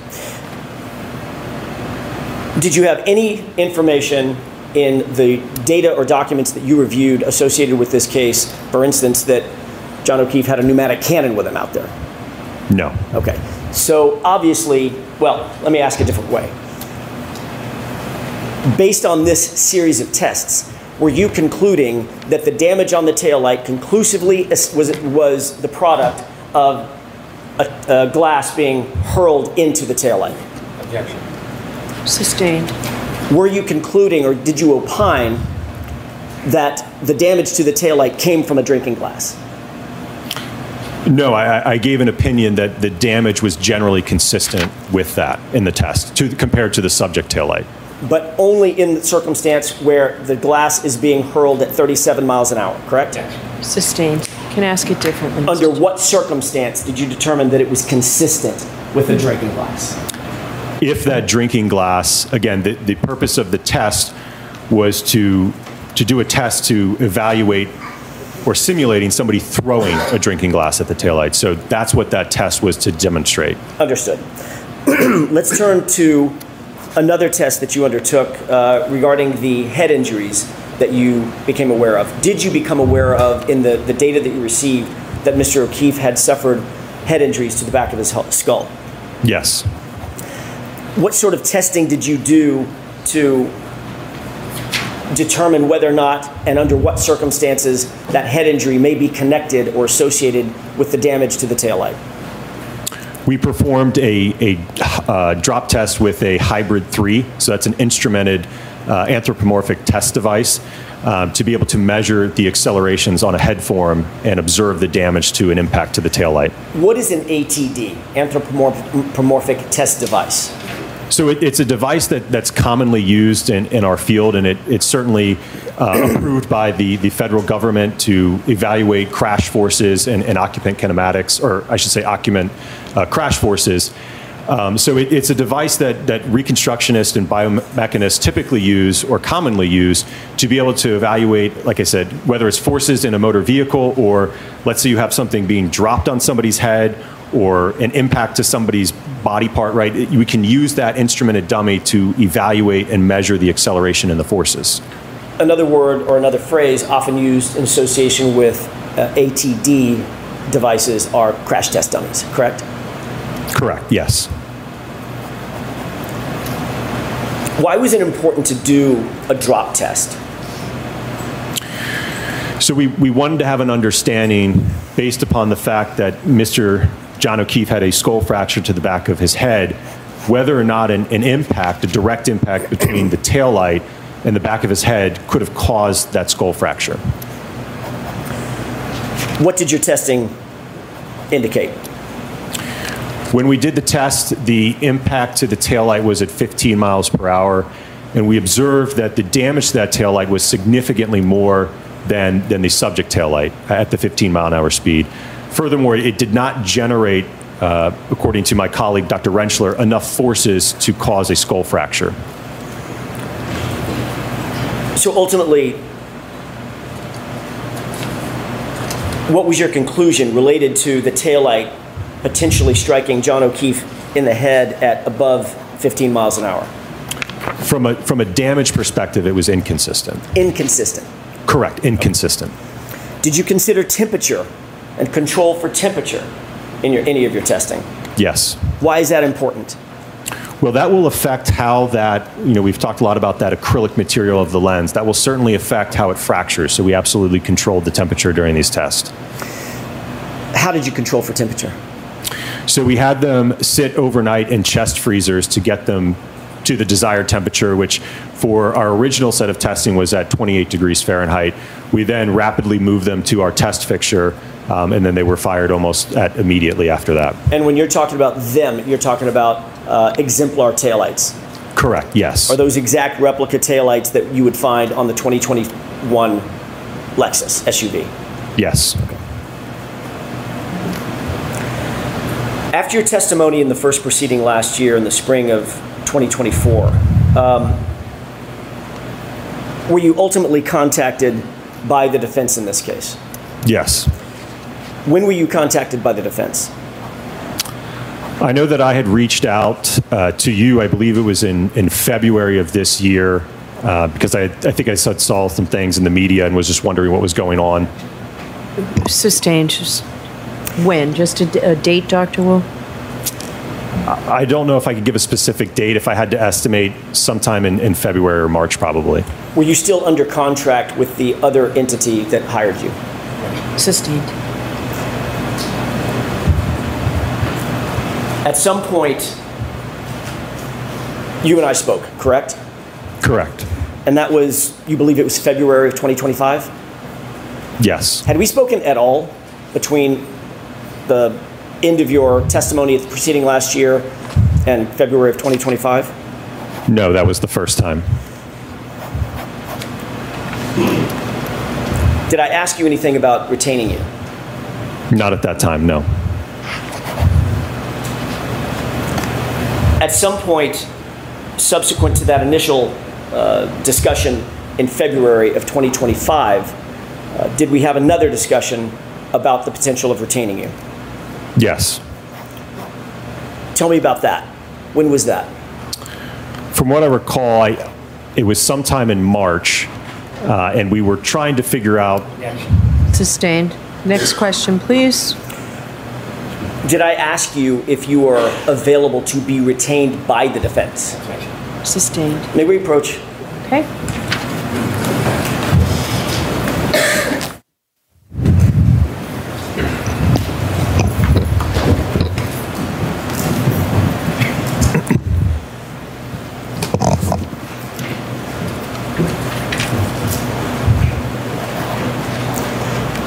S6: Did you have any information in the data or documents that you reviewed associated with this case, for instance, that John O'Keefe had a pneumatic cannon with him out there?
S9: No.
S6: Okay. So obviously, well, let me ask a different way. Based on this series of tests, were you concluding that the damage on the taillight conclusively was, was the product of a, a glass being hurled into the taillight?
S8: Objection. Sustained.
S6: Were you concluding, or did you opine, that the damage to the taillight came from a drinking glass?
S9: No, I, I gave an opinion that the damage was generally consistent with that in the test, to, compared to the subject taillight.
S6: But only in the circumstance where the glass is being hurled at thirty-seven miles an hour, correct?
S8: Sustained. Can I ask it differently?
S6: Under what circumstance did you determine that it was consistent with a drinking glass?
S9: If that drinking glass, again, the, the purpose of the test was to, to do a test to evaluate or simulating somebody throwing a drinking glass at the taillight. So that's what that test was to demonstrate.
S6: Understood. Let's turn to another test that you undertook uh, regarding the head injuries that you became aware of. Did you become aware of, in the, the data that you received, that Mister O'Keefe had suffered head injuries to the back of his skull?
S9: Yes.
S6: What sort of testing did you do to determine whether or not and under what circumstances that head injury may be connected or associated with the damage to the taillight?
S9: We performed a, a uh, drop test with a hybrid three, so that's an instrumented uh, anthropomorphic test device um, to be able to measure the accelerations on a head form and observe the damage to an impact to the taillight.
S6: What is an A T D, anthropomorphic test device?
S9: So it, it's a device that, that's commonly used in, in our field, and it, it's certainly uh, approved by the, the federal government to evaluate crash forces and, and occupant kinematics, or I should say occupant uh, crash forces. Um, so it, it's a device that, that reconstructionists and biomechanists typically use or commonly use to be able to evaluate, like I said, whether it's forces in a motor vehicle, or let's say you have something being dropped on somebody's head or an impact to somebody's body part, right? We can use that instrumented dummy to evaluate and measure the acceleration and the forces.
S6: Another word or another phrase often used in association with uh, A T D devices are crash test dummies, correct?
S9: Correct, yes.
S6: Why was it important to do a drop test?
S9: So we, we wanted to have an understanding based upon the fact that Mister John O'Keefe had a skull fracture to the back of his head, whether or not an, an impact, a direct impact between the taillight and the back of his head could have caused that skull fracture.
S6: What did your testing indicate?
S9: When we did the test, the impact to the taillight was at fifteen miles per hour, and we observed that the damage to that taillight was significantly more than, than the subject taillight at the fifteen mile an hour speed. Furthermore, it did not generate, uh, according to my colleague, Doctor Rentschler, enough forces to cause a skull fracture.
S6: So ultimately, what was your conclusion related to the taillight potentially striking John O'Keefe in the head at above fifteen miles an hour?
S9: From a, from a damage perspective, it was inconsistent.
S6: Inconsistent.
S9: Correct, inconsistent.
S6: Did you consider temperature and control for temperature in your, any of your testing?
S9: Yes.
S6: Why is that important?
S9: Well, that will affect how that, you know, we've talked a lot about that acrylic material of the lens. That will certainly affect how it fractures, so we absolutely controlled the temperature during these tests.
S6: How did you control for temperature?
S9: So we had them sit overnight in chest freezers to get them to the desired temperature, which for our original set of testing was at twenty-eight degrees Fahrenheit. We then rapidly moved them to our test fixture, um, and then they were fired almost at immediately after that.
S6: And when you're talking about them, you're talking about uh, exemplar taillights?
S9: Correct, yes.
S6: Are those exact replica taillights that you would find on the twenty twenty-one Lexus S U V?
S9: Yes.
S6: Okay. After your testimony in the first proceeding last year in the spring of twenty twenty-four, um, were you ultimately contacted by the defense in this case?
S9: Yes.
S6: When were you contacted by the defense?
S9: I know that I had reached out uh, to you, I believe it was in, in February of this year, uh, because I, I think I saw, saw some things in the media and was just wondering what was going on.
S8: Sustained. Just when? Just a, d- a date, Doctor Wu?
S9: I don't know if I could give a specific date. If I had to estimate, sometime in, in February or March, probably.
S6: Were you still under contract with the other entity that hired you?
S8: Sustained.
S6: At some point, you and I spoke, correct?
S9: Correct.
S6: And that was, you believe it was February of twenty twenty-five?
S9: Yes.
S6: Had we spoken at all between the end of your testimony at the proceeding last year and February of twenty twenty-five?
S9: No, that was the first time.
S6: Did I ask you anything about retaining you?
S9: Not at that time, no.
S6: At some point, subsequent to that initial uh, discussion in February of twenty twenty-five, uh, did we have another discussion about the potential of retaining you?
S9: Yes.
S6: Tell me about that. When was that?
S9: From what I recall, I, it was sometime in March, uh, and we were trying to figure out.
S8: Sustained. Next question, please.
S6: Did I ask you if you are available to be retained by the defense?
S8: Sustained.
S6: May we approach?
S8: Okay.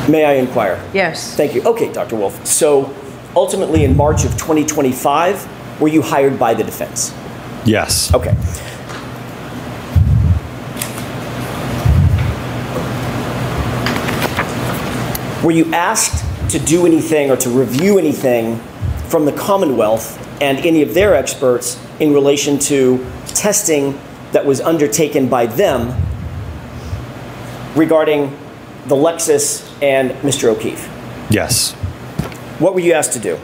S6: May I inquire?
S8: Yes.
S6: Thank you. Okay, Doctor Wolf. So ultimately in March of twenty twenty-five, were you hired by the defense?
S9: Yes.
S6: Okay. Were you asked to do anything or to review anything from the Commonwealth and any of their experts in relation to testing that was undertaken by them regarding the Lexus and Mister O'Keefe?
S9: Yes.
S6: What were you asked to do?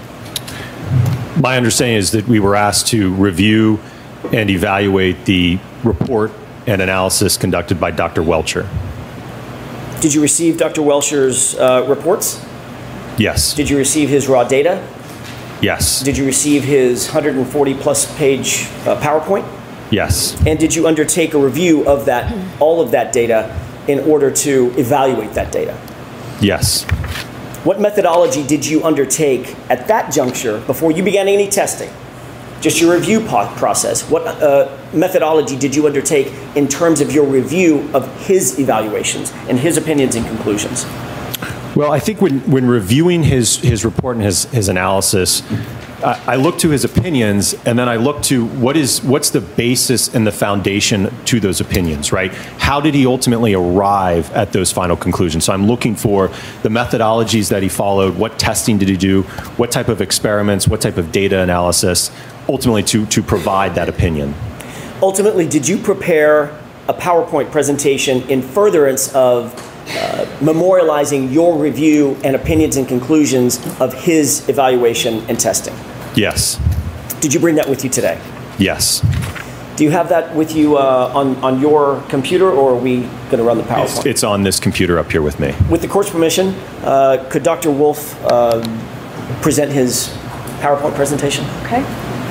S9: My understanding is that we were asked to review and evaluate the report and analysis conducted by Doctor Welcher.
S6: Did you receive Doctor Welcher's uh, reports?
S9: Yes.
S6: Did you receive his raw data?
S9: Yes.
S6: Did you receive his one hundred forty plus page uh, PowerPoint?
S9: Yes.
S6: And did you undertake a review of that, all of that data, in order to evaluate that data?
S9: Yes.
S6: What methodology did you undertake at that juncture before you began any testing? Just your review po- process. What uh, methodology did you undertake in terms of your review of his evaluations and his opinions and conclusions?
S9: Well, I think when, when reviewing his, his report and his, his analysis, I, I look to his opinions, and then I look to what is what's the basis and the foundation to those opinions, right? How did he ultimately arrive at those final conclusions? So I'm looking for the methodologies that he followed, what testing did he do, what type of experiments, what type of data analysis, ultimately to, to provide that opinion.
S6: Ultimately, did you prepare a PowerPoint presentation in furtherance of uh, memorializing your review and opinions and conclusions of his evaluation and testing?
S9: Yes.
S6: Did you bring that with you today?
S9: Yes.
S6: Do you have that with you uh, on, on your computer, or are we going to run the PowerPoint?
S9: It's, it's on this computer up here with me.
S6: With the court's permission, uh, could Doctor Wolf uh, present his PowerPoint presentation?
S8: Okay.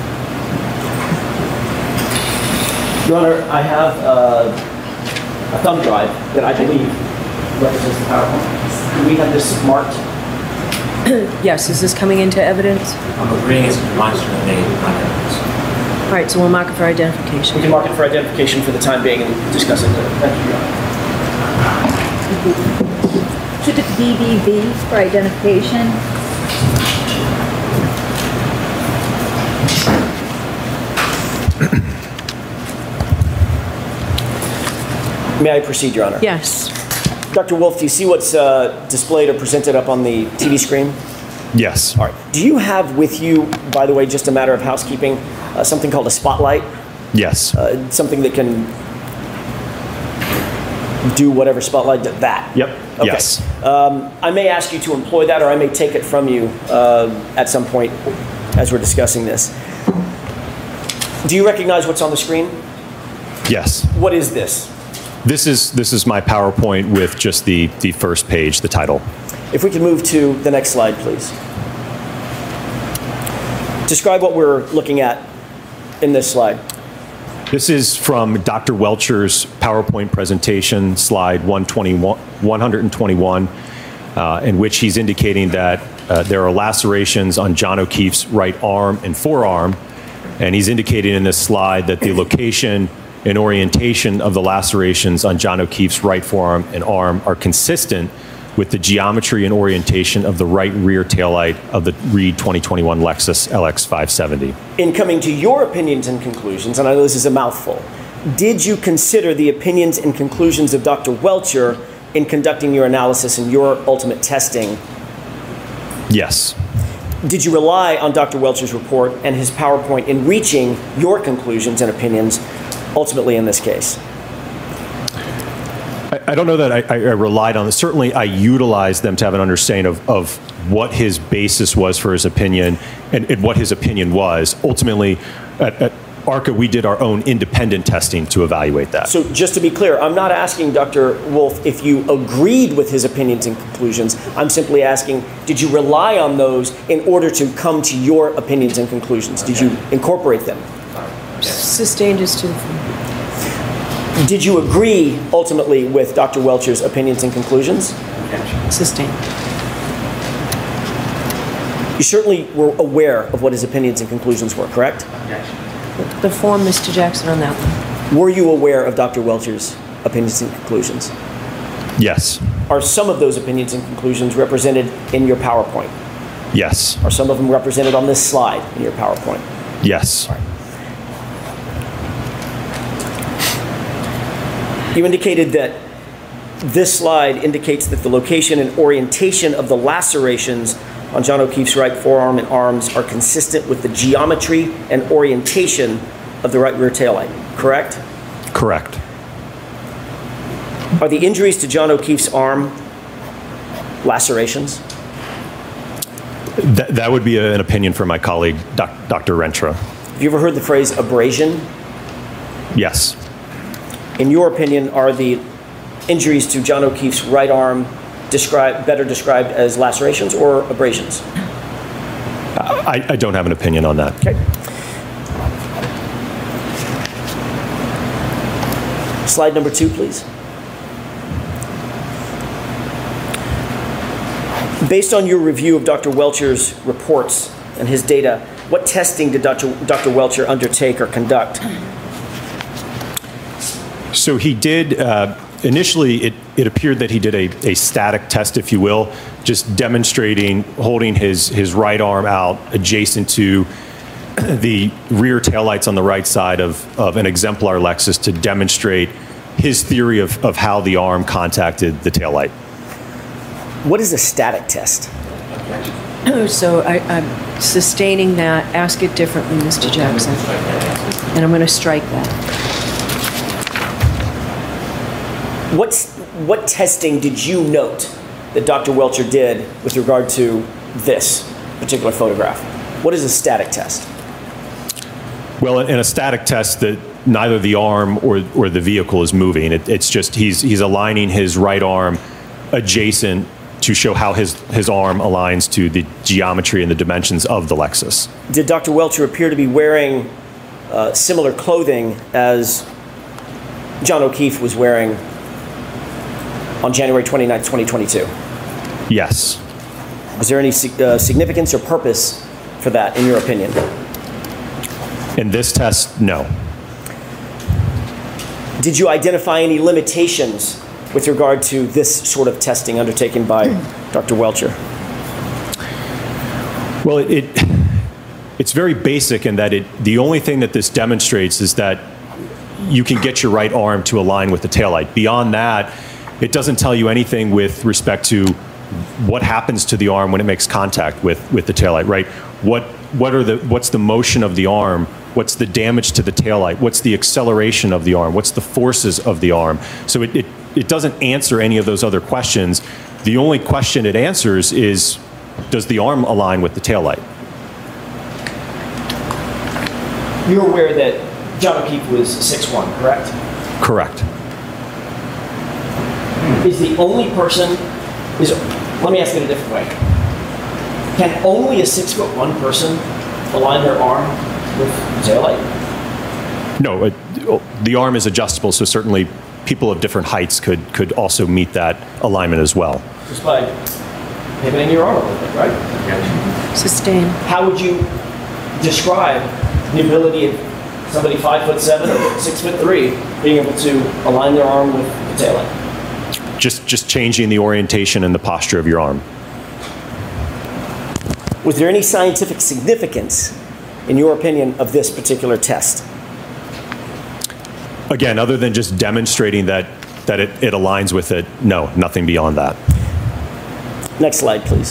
S6: Your Honor, I have uh, a thumb drive that I believe represents the PowerPoint. Do we have this marked?
S8: Yes, is this coming into evidence?
S11: I'm agreeing it's a demonstrative name, not evidence.
S8: All right, so we'll mark it for identification.
S6: We can mark it for identification for the time being and discuss it later. Thank you, Your Honor.
S10: Should it B B V for identification?
S6: May I proceed, Your Honor?
S8: Yes.
S6: Doctor Wolf, do you see what's uh, displayed or presented up on the T V screen?
S9: Yes.
S6: All right. Do you have with you, by the way, just a matter of housekeeping, uh, something called a spotlight?
S9: Yes.
S6: Uh, something that can do whatever spotlight did that?
S9: Yep.
S6: Okay.
S9: Yes.
S6: Um, I may ask you to employ that, or I may take it from you uh, at some point as we're discussing this. Do you recognize what's on the screen?
S9: Yes.
S6: What is this?
S9: This is this is my PowerPoint with just the, the first page, the title.
S6: If we can move to the next slide, please. Describe what we're looking at in this slide.
S9: This is from Doctor Welcher's PowerPoint presentation, slide one twenty-one, one twenty-one, uh, in which he's indicating that uh, there are lacerations on John O'Keefe's right arm and forearm. And he's indicating in this slide that the location and orientation of the lacerations on John O'Keefe's right forearm and arm are consistent with the geometry and orientation of the right rear taillight of the Reed twenty twenty-one Lexus L X five seventy.
S6: In coming to your opinions and conclusions, and I know this is a mouthful, did you consider the opinions and conclusions of Doctor Welcher in conducting your analysis and your ultimate testing?
S9: Yes.
S6: Did you rely on Doctor Welcher's report and his PowerPoint in reaching your conclusions and opinions ultimately in this case?
S9: I, I don't know that I, I relied on this. Certainly, I utilized them to have an understanding of, of what his basis was for his opinion and, and what his opinion was. Ultimately, at, at ARCA, we did our own independent testing to evaluate that.
S6: So just to be clear, I'm not asking Doctor Wolf if you agreed with his opinions and conclusions. I'm simply asking, did you rely on those in order to come to your opinions and conclusions? Did you incorporate them?
S8: Sustained is to the full.
S6: Did you agree ultimately with Doctor Welcher's opinions and conclusions?
S8: Sustained.
S6: You certainly were aware of what his opinions and conclusions were, correct?
S8: The form, Mister Jackson, on that one.
S6: Were you aware of Doctor Welcher's opinions and conclusions?
S9: Yes.
S6: Are some of those opinions and conclusions represented in your PowerPoint?
S9: Yes.
S6: Are some of them represented on this slide in your PowerPoint?
S9: Yes.
S6: All right. You indicated that this slide indicates that the location and orientation of the lacerations on John O'Keefe's right forearm and arms are consistent with the geometry and orientation of the right rear taillight, correct?
S9: Correct.
S6: Are the injuries to John O'Keefe's arm lacerations?
S9: Th- that would be a, an opinion from my colleague, doc, Doctor Rentra.
S6: Have you ever heard the phrase abrasion?
S9: Yes.
S6: In your opinion, are the injuries to John O'Keefe's right arm described, better described as lacerations or abrasions?
S9: I, I don't have an opinion on that.
S6: Okay. Slide number two, please. Based on your review of Doctor Welcher's reports and his data, what testing did Doctor Doctor Welcher undertake or conduct?
S9: So he did, uh, initially it, it appeared that he did a, a static test, if you will, just demonstrating holding his, his right arm out adjacent to the rear taillights on the right side of, of an exemplar Lexus to demonstrate his theory of, of how the arm contacted the taillight.
S6: What is a static test?
S8: So I, I'm sustaining that. Ask it differently, Mister Jackson. And I'm going to strike that.
S6: What's, what testing did you note that Doctor Welcher did with regard to this particular photograph? What is a static test?
S9: Well, in a static test, that neither the arm or, or the vehicle is moving. It, it's just he's, he's aligning his right arm adjacent to show how his, his arm aligns to the geometry and the dimensions of the Lexus.
S6: Did Doctor Welcher appear to be wearing uh, similar clothing as John O'Keefe was wearing on January twenty-ninth, twenty twenty-two?
S9: Yes.
S6: Was there any uh, significance or purpose for that, in your opinion?
S9: In this test, no.
S6: Did you identify any limitations with regard to this sort of testing undertaken by Doctor Welcher?
S9: Well, it, it it's very basic in that it the only thing that this demonstrates is that you can get your right arm to align with the taillight. Beyond that, it doesn't tell you anything with respect to what happens to the arm when it makes contact with, with the taillight, right? What what are the what's the motion of the arm? What's the damage to the taillight? What's the acceleration of the arm? What's the forces of the arm? So it, it, it doesn't answer any of those other questions. The only question it answers is, does the arm align with the taillight?
S6: You're aware that John O'Keefe was six one, correct?
S9: Correct.
S6: Is the only person, is, let me ask it a different way. Can only a six foot one person align their arm with the taillight?
S9: No, it, the arm is adjustable, so certainly people of different heights could, could also meet that alignment as well.
S6: Just by pivoting your arm a little bit, right?
S8: Sustain.
S6: How would you describe the ability of somebody five foot seven or six foot three being able to align their arm with the taillight?
S9: Just, just changing the orientation and the posture of your arm.
S6: Was there any scientific significance, in your opinion, of this particular test?
S9: Again, other than just demonstrating that, that it, it aligns with it, no, nothing beyond that.
S6: Next slide, please.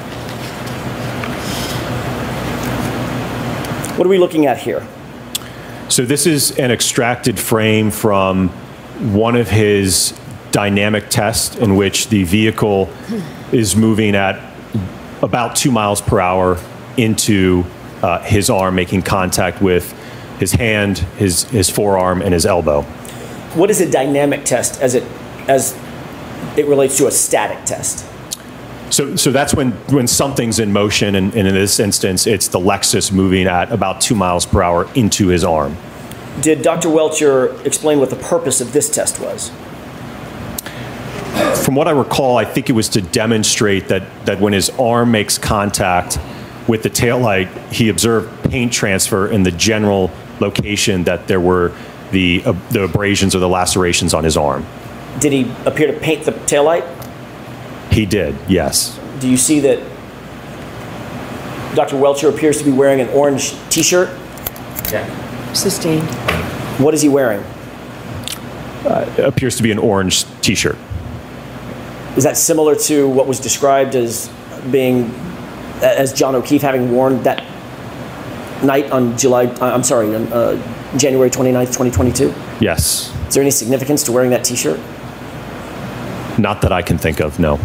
S6: What are we looking at here?
S9: So this is an extracted frame from one of his dynamic tests in which the vehicle is moving at about two miles per hour into uh, his arm, making contact with his hand, his, his forearm, and his elbow.
S6: What is a dynamic test as it, as it relates to a static test?
S9: So, so that's when, when something's in motion, and, and in this instance, it's the Lexus moving at about two miles per hour into his arm.
S6: Did Doctor Welcher explain what the purpose of this test was?
S9: From what I recall, I think it was to demonstrate that, that when his arm makes contact with the taillight, he observed paint transfer in the general location that there were the, uh, the abrasions or the lacerations on his arm.
S6: Did he appear to paint the taillight?
S9: He did, yes.
S6: Do you see that Doctor Welcher appears to be wearing an orange T-shirt?
S11: Yeah.
S8: Sustained.
S6: What is he wearing?
S9: Uh, appears to be an orange T-shirt.
S6: Is that similar to what was described as being, as John O'Keefe having worn that night on July, I'm sorry, on uh, January twenty-ninth, twenty twenty-two?
S9: Yes.
S6: Is there any significance to wearing that T-shirt?
S9: Not that I can think of, no.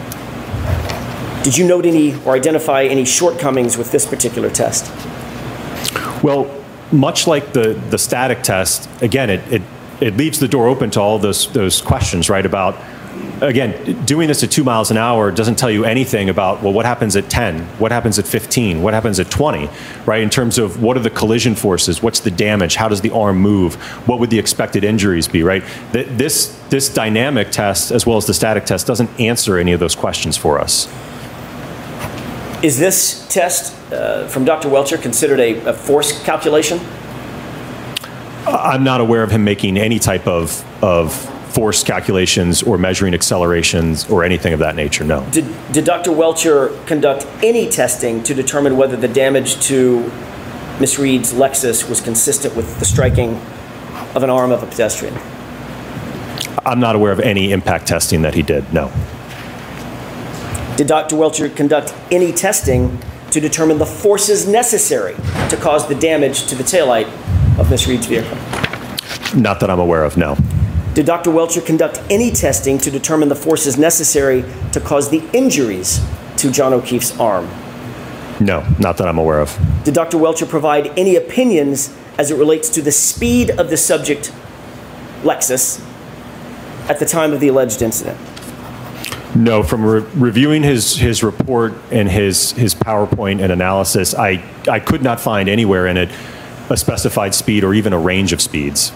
S6: Did you note any or identify any shortcomings with this particular test?
S9: Well, much like the, the static test, again, it, it, it leaves the door open to all those, those questions, right, about, again, doing this at two miles an hour doesn't tell you anything about, well, what happens at ten? What happens at fifteen? What happens at twenty, right, in terms of what are the collision forces? What's the damage? How does the arm move? What would the expected injuries be, right? This, this dynamic test, as well as the static test, doesn't answer any of those questions for us.
S6: Is this test uh, from Doctor Welcher considered a, a force calculation?
S9: I'm not aware of him making any type of, of force calculations or measuring accelerations or anything of that nature, no.
S6: Did, did Doctor Welcher conduct any testing to determine whether the damage to Miss Reed's Lexus was consistent with the striking of an arm of a pedestrian?
S9: I'm not aware of any impact testing that he did, no.
S6: Did Doctor Welcher conduct any testing to determine the forces necessary to cause the damage to the taillight of Miss Reed's vehicle?
S9: Not that I'm aware of, no.
S6: Did Doctor Welcher conduct any testing to determine the forces necessary to cause the injuries to John O'Keefe's arm?
S9: No, not that I'm aware of.
S6: Did Doctor Welcher provide any opinions as it relates to the speed of the subject Lexus at the time of the alleged incident?
S9: No, from re reviewing his, his report and his, his PowerPoint and analysis, I, I could not find anywhere in it a specified speed or even a range of speeds.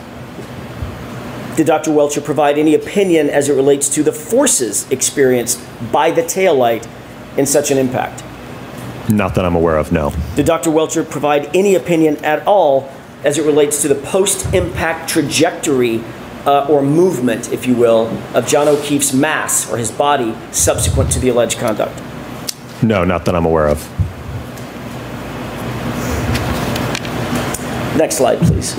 S6: Did Doctor Welcher provide any opinion as it relates to the forces experienced by the taillight in such an impact?
S9: Not that I'm aware of, no.
S6: Did Doctor Welcher provide any opinion at all as it relates to the post-impact trajectory uh, or movement, if you will, of John O'Keefe's mass or his body subsequent to the alleged conduct?
S9: No, not that I'm aware of.
S6: Next slide, please.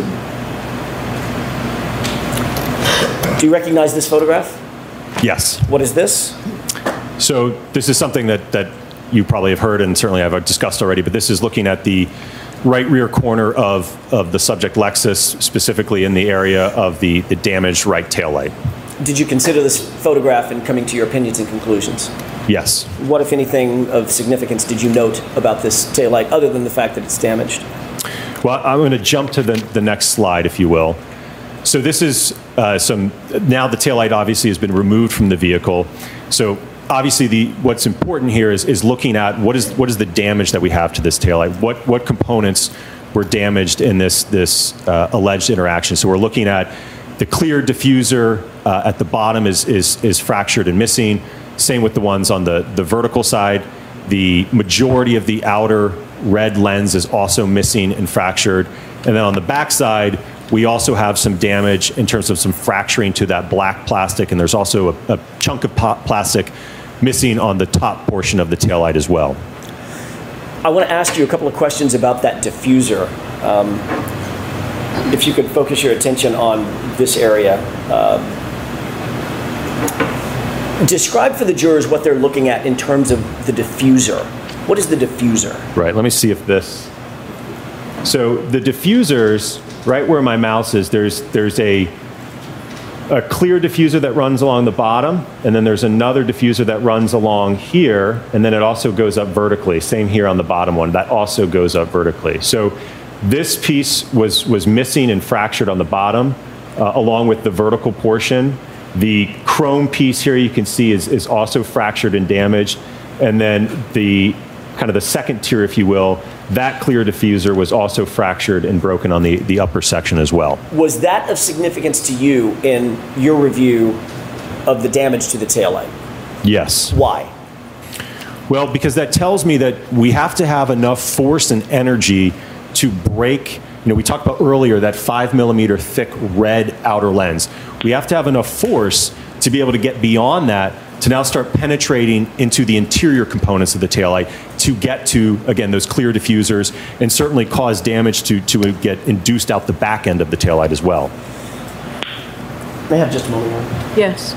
S6: Do you recognize this photograph?
S9: Yes.
S6: What is this?
S9: So this is something that, that you probably have heard and certainly I've discussed already, but this is looking at the right rear corner of, of the subject Lexus, specifically in the area of the, the damaged right taillight.
S6: Did you consider this photograph in coming to your opinions and conclusions?
S9: Yes.
S6: What, if anything, of significance did you note about this taillight other than the fact that it's damaged?
S9: Well, I'm going to jump to the, the next slide, if you will. So this is uh, some, now the taillight obviously has been removed from the vehicle. So obviously the, what's important here is, is looking at what is, what is the damage that we have to this taillight? What, what components were damaged in this, this uh, alleged interaction? So we're looking at the clear diffuser uh, at the bottom is, is, is fractured and missing. Same with the ones on the, the vertical side. The majority of the outer red lens is also missing and fractured. And then on the back side, we also have some damage in terms of some fracturing to that black plastic, and there's also a, a chunk of plastic missing on the top portion of the taillight as well.
S6: I want to ask you a couple of questions about that diffuser. Um, if you could focus your attention on this area. Uh, describe for the jurors what they're looking at in terms of the diffuser. What is the diffuser?
S9: Right, let me see if this. So the diffusers, right where my mouse is, there's, there's a, a clear diffuser that runs along the bottom, and then there's another diffuser that runs along here, and then it also goes up vertically. Same here on the bottom one, that also goes up vertically. So this piece was, was missing and fractured on the bottom, uh, along with the vertical portion. The chrome piece here you can see is, is also fractured and damaged, and then the kind of the second tier, if you will, that clear diffuser was also fractured and broken on the, the upper section as well.
S6: Was that of significance to you in your review of the damage to the taillight?
S9: Yes.
S6: Why?
S9: Well, because that tells me that we have to have enough force and energy to break you know, we talked about earlier that five millimeter thick red outer lens. We have to have enough force to be able to get beyond that to now start penetrating into the interior components of the taillight to get to, again, those clear diffusers and certainly cause damage to, to get induced out the back end of the taillight as well.
S6: May I have just a moment more?
S8: Yes.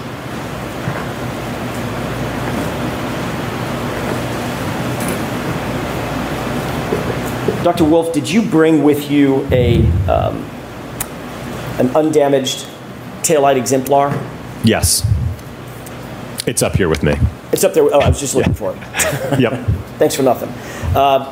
S6: Doctor Wolf, did you bring with you a um, an undamaged taillight exemplar?
S9: Yes. It's up here with me.
S6: It's up there. Oh, I was just looking yeah. for it.
S9: Yep.
S6: Thanks for nothing. Uh,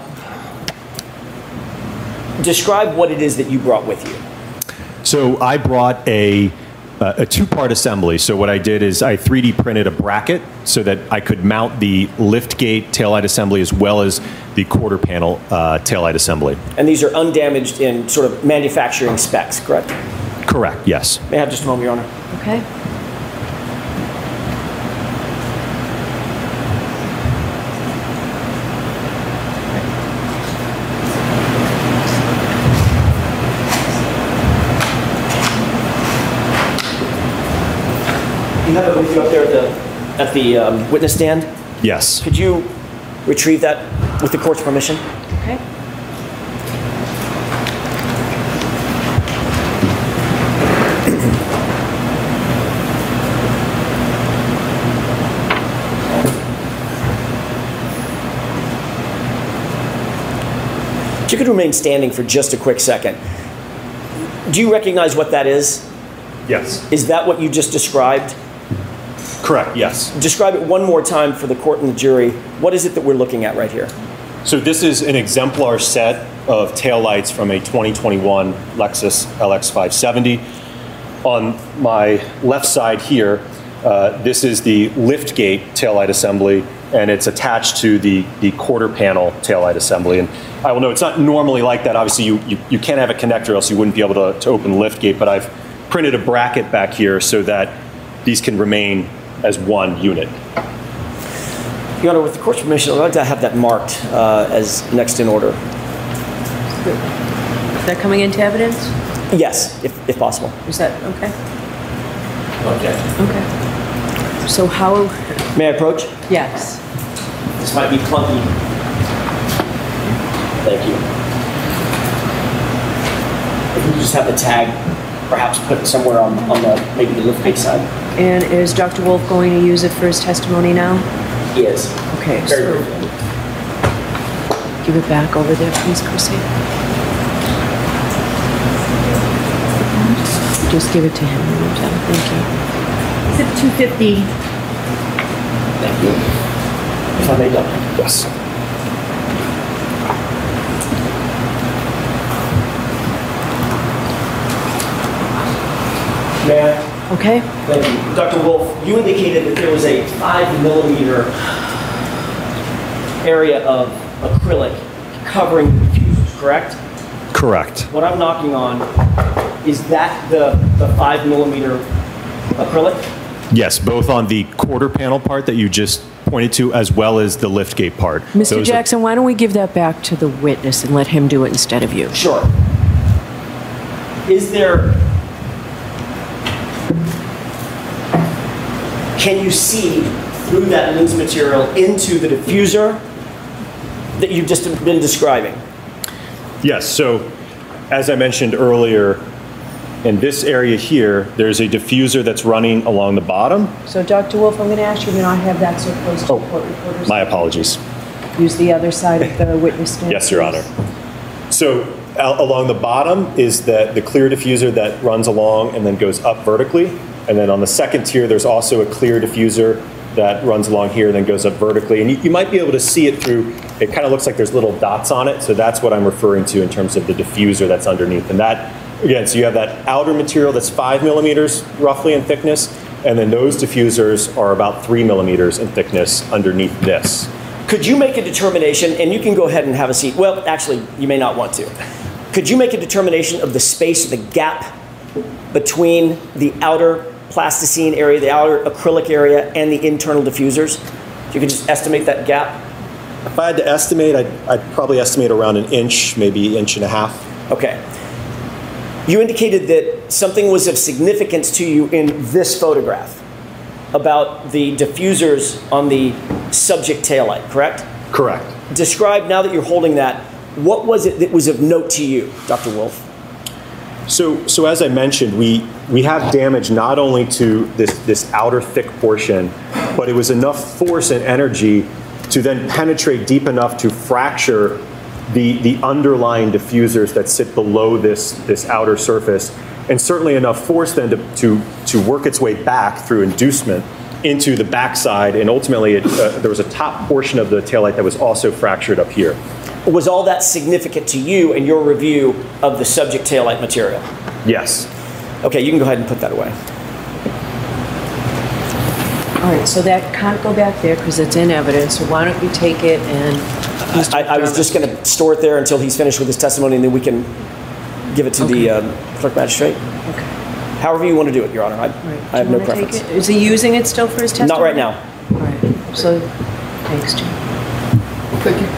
S6: describe what it is that you brought with you.
S9: So I brought a, uh, a two-part assembly. So what I did is I three D printed a bracket so that I could mount the lift gate taillight assembly as well as the quarter panel uh, taillight assembly.
S6: And these are undamaged in sort of manufacturing specs, correct?
S9: Correct, yes.
S6: May I have just a moment, Your Honor?
S8: Okay.
S6: You have it with you up there at the, at the um, witness stand?
S9: Yes.
S6: Could you retrieve that with the court's permission?
S8: Okay.
S6: If you could remain standing for just a quick second. Do you recognize what that is?
S9: Yes.
S6: Is that what you just described?
S9: Correct, yes.
S6: Describe it one more time for the court and the jury. What is it that we're looking at right here?
S9: So this is an exemplar set of taillights from a twenty twenty-one Lexus L X five seventy. On my left side here, uh, this is the lift gate taillight assembly, and it's attached to the, the quarter panel taillight assembly. And I will know it's not normally like that. Obviously, you, you, you can't have a connector, else you wouldn't be able to, to open the lift gate, but I've printed a bracket back here so that these can remain as one unit.
S6: Your Honor, with the court's permission, I'd like to have that marked uh, as next in order.
S8: Is that coming into evidence?
S6: Yes, if, if possible.
S8: Is that okay?
S6: Okay.
S8: Okay. So how?
S6: May I approach?
S8: Yes.
S6: This might be clunky. Thank you. If we could just have the tag perhaps put somewhere on, on the, maybe the lift gate side.
S8: And is Doctor Wolf going to use it for his testimony now?
S6: He is.
S8: Okay.
S6: Very
S8: So
S6: briefly.
S8: give it back over there, please, Chrissy. Just give it to him. Thank you.
S10: Is it two fifty?
S6: Thank you. If I may, Doctor.
S9: Yes.
S6: May I?
S8: Okay.
S6: Thank you. Doctor Wolf, you indicated that there was a five millimeter area of acrylic covering the diffusers, correct?
S9: Correct.
S6: What I'm knocking on, is that the, the five millimeter acrylic?
S9: Yes, both on the quarter panel part that you just pointed to, as well as the lift gate part.
S8: Mister
S9: Those are-
S8: Jackson, why don't we give that back to the witness and let him do it instead of you?
S6: Sure. Is there, can you see through that lens material into the diffuser that you've just been describing?
S9: Yes, so as I mentioned earlier, in this area here, there's a diffuser that's running along the bottom.
S8: So, Doctor Wolf, I'm going to ask you to not have that so close to
S9: Oh,
S8: the court reporters.
S9: My apologies.
S8: Use the other side of the witness stand.
S9: Yes, Your Honor. So al- along the bottom is the, the clear diffuser that runs along and then goes up vertically. And then on the second tier, there's also a clear diffuser that runs along here and then goes up vertically. And you, you might be able to see it through, it kind of looks like there's little dots on it. So that's what I'm referring to in terms of the diffuser that's underneath. And that, again, so you have that outer material that's five millimeters roughly in thickness. And then those diffusers are about three millimeters in thickness underneath this.
S6: Could you make a determination, and you can go ahead and have a seat. Well, actually, you may not want to. Could you make a determination of the space, the gap between the outer plasticine area, the outer acrylic area, and the internal diffusers? If you could just estimate that gap.
S9: If I had to estimate, I'd, I'd probably estimate around an inch, maybe inch and a half.
S6: Okay. You indicated that something was of significance to you in this photograph about the diffusers on the subject taillight, correct?
S9: Correct.
S6: Describe, now that you're holding that, what was it that was of note to you, Doctor Wolf?
S9: So, so as I mentioned, we, we have damage not only to this, this outer thick portion, but it was enough force and energy to then penetrate deep enough to fracture the, the underlying diffusers that sit below this, this outer surface, and certainly enough force then to, to, to work its way back through inducement into the backside, and ultimately it, uh, there was a top portion of the taillight that was also fractured up here.
S6: Was all that significant to you in your review of the subject taillight material?
S9: Yes.
S6: Okay, you can go ahead and put that away.
S8: All right, so that can't go back there because it's in evidence, so why don't you take it and...
S6: I, I was just going to store it there until he's finished with his testimony, and then we can give it to
S8: Okay.
S6: the um, clerk magistrate.
S8: Okay.
S6: However you want to do it, Your Honor. I,
S8: Right.
S6: I have
S8: Do you
S6: no
S8: wanna take
S6: preference.
S8: it? Is he using it still for his testimony?
S6: Not right now.
S8: All right, so, thanks, Jim.
S7: Thank you.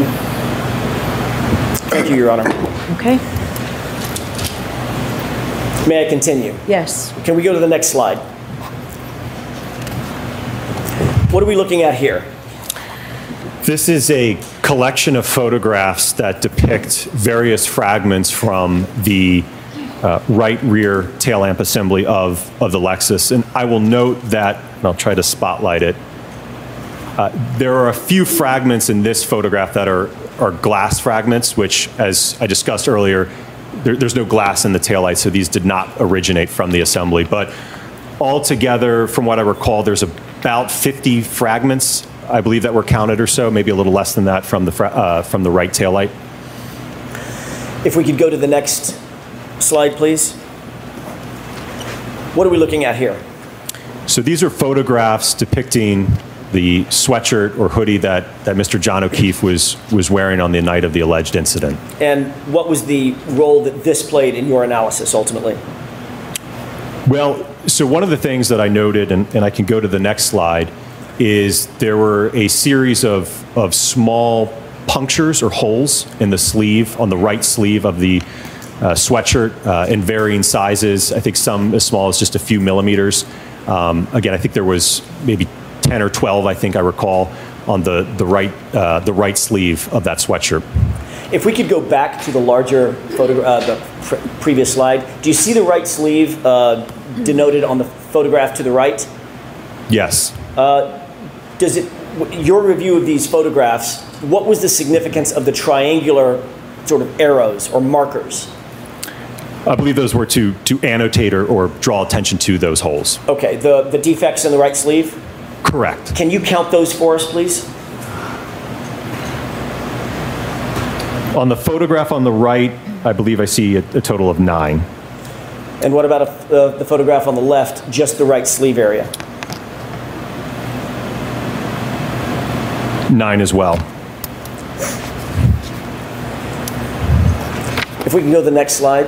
S6: Thank you, Your Honor.
S8: Okay,
S6: May I continue?
S8: yes.
S6: Can we go to the next slide? What are we looking at here?
S9: This is a collection of photographs that depict various fragments from the uh, right rear tail lamp assembly of, of the Lexus. And I will note that, and I'll try to spotlight it, uh, there are a few fragments in this photograph that are, are glass fragments, which, as I discussed earlier, there, there's no glass in the taillight, so these did not originate from the assembly. But altogether, from what I recall, there's about fifty fragments, I believe, that were counted or so, maybe a little less than that from the, fra- uh, from the right taillight.
S6: If we could go to the next slide, please. What are we looking at here?
S9: So these are photographs depicting the sweatshirt or hoodie that, that Mister John O'Keefe was, was wearing on the night of the alleged incident.
S6: And what was the role that this played in your analysis, ultimately?
S9: Well, so one of the things that I noted, and, and I can go to the next slide, is there were a series of, of small punctures or holes in the sleeve, on the right sleeve of the uh, sweatshirt uh, in varying sizes. I think some as small as just a few millimeters. Um, again, I think there was maybe ten or twelve, I think I recall, on the, the, right, uh, the right sleeve of that sweatshirt.
S6: If we could go back to the larger photo, uh, the pr- previous slide, do you see the right sleeve uh, denoted on the photograph to the right?
S9: Yes.
S6: Uh, does it, your review of these photographs, what was the significance of the triangular sort of arrows or markers?
S9: I believe those were to, to annotate or, or draw attention to those holes.
S6: Okay, the, the defects in the right sleeve?
S9: Correct.
S6: Can you count those for us, please?
S9: On the photograph on the right, I believe I see a, a total of nine.
S6: And what about a, uh, the photograph on the left, just the right sleeve area?
S9: Nine as well.
S6: If we can go to the next slide.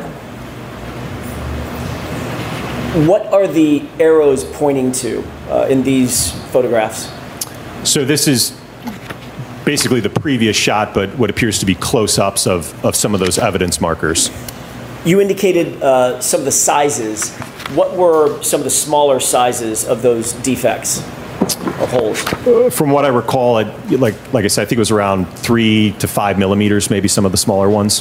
S6: What are the arrows pointing to uh, in these photographs?
S9: So this is basically the previous shot, but what appears to be close-ups of, of some of those evidence markers.
S6: You indicated uh, some of the sizes. What were some of the smaller sizes of those defects or holes?
S9: Uh, from what I recall, it, like, like I said, I think it was around three to five millimeters, maybe some of the smaller ones.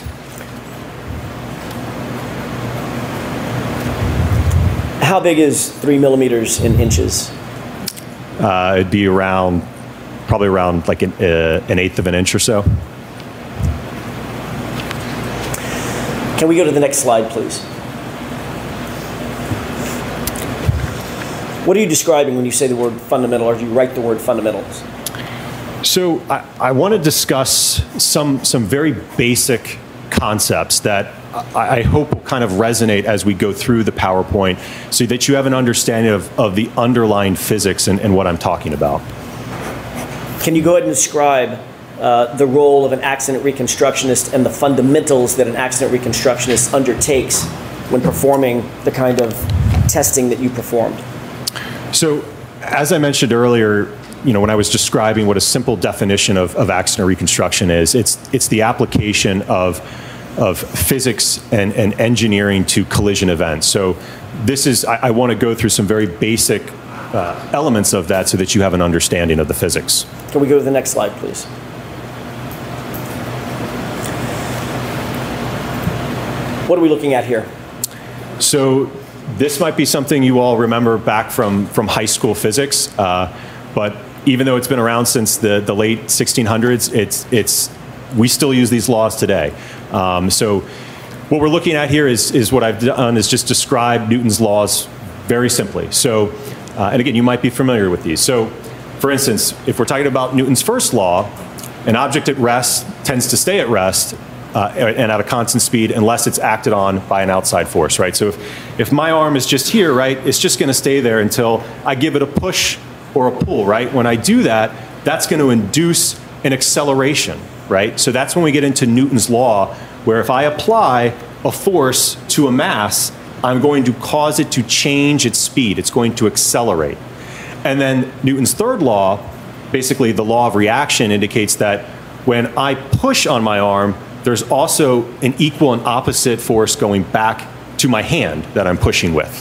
S6: How big is three millimeters in inches?
S9: Uh, it'd be around, probably around like an, uh, an eighth of an inch or so.
S6: Can we go to the next slide, please? What are you describing when you say the word fundamental, or do you write the word fundamentals?
S9: So I, I want to discuss some, some very basic concepts that I, I hope will kind of resonate as we go through the PowerPoint so that you have an understanding of, of the underlying physics and, and what I'm talking about.
S6: Can you go ahead and describe uh, the role of an accident reconstructionist and the fundamentals that an accident reconstructionist undertakes when performing the kind of testing that you performed?
S9: So, as I mentioned earlier, you know, when I was describing what a simple definition of, of accident reconstruction is, it's it's the application of of physics and, and engineering to collision events. So this is, I, I want to go through some very basic uh, elements of that so that you have an understanding of the physics.
S6: Can we go to the next slide, please? What are we looking at here?
S9: So this might be something you all remember back from, from high school physics, uh, but even though it's been around since the, the late sixteen hundreds, it's, it's, we still use these laws today. Um, so what we're looking at here is, is what I've done is just describe Newton's laws very simply. So, uh, and again, you might be familiar with these. So for instance, if we're talking about Newton's first law, an object at rest tends to stay at rest uh, and at a constant speed unless it's acted on by an outside force, right? So if, if my arm is just here, right, it's just going to stay there until I give it a push or a pull, right? When I do that, that's going to induce an acceleration, right? So that's when we get into Newton's law, where if I apply a force to a mass, I'm going to cause it to change its speed. It's going to accelerate. And then Newton's third law, basically the law of reaction, indicates that when I push on my arm, there's also an equal and opposite force going back to my hand that I'm pushing with.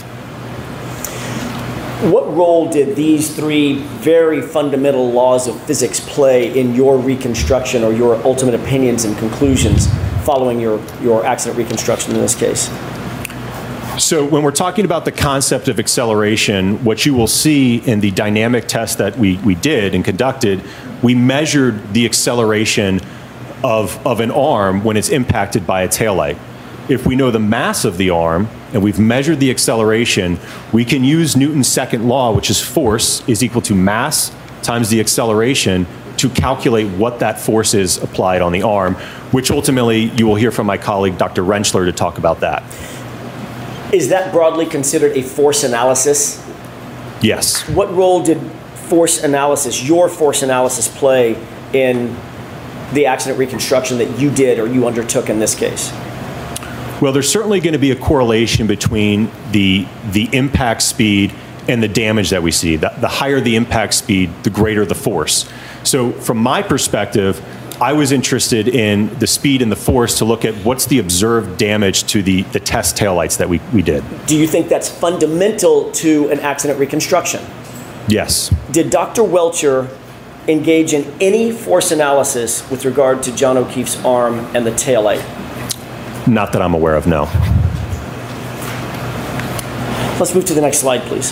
S6: What role did these three very fundamental laws of physics play in your reconstruction or your ultimate opinions and conclusions following your, your accident reconstruction in this case?
S9: So when we're talking about the concept of acceleration, what you will see in the dynamic test that we, we did and conducted, we measured the acceleration of, of an arm when it's impacted by a taillight. If we know the mass of the arm and we've measured the acceleration, we can use Newton's second law, which is force is equal to mass times the acceleration, to calculate what that force is applied on the arm, which ultimately you will hear from my colleague, Doctor Rentschler, to talk about that.
S6: Is that broadly considered a force analysis?
S9: Yes.
S6: What role did force analysis, your force analysis, play in the accident reconstruction that you did or you undertook in this case?
S9: Well, there's certainly going to be a correlation between the, the impact speed and the damage that we see. The, the higher the impact speed, the greater the force. So from my perspective, I was interested in the speed and the force to look at what's the observed damage to the, the test taillights that we, we did.
S6: Do you think that's fundamental to an accident reconstruction?
S9: Yes.
S6: Did Doctor Welcher engage in any force analysis with regard to John O'Keefe's arm and the taillight?
S9: Not that I'm aware of, no.
S6: Let's move to the next slide, please.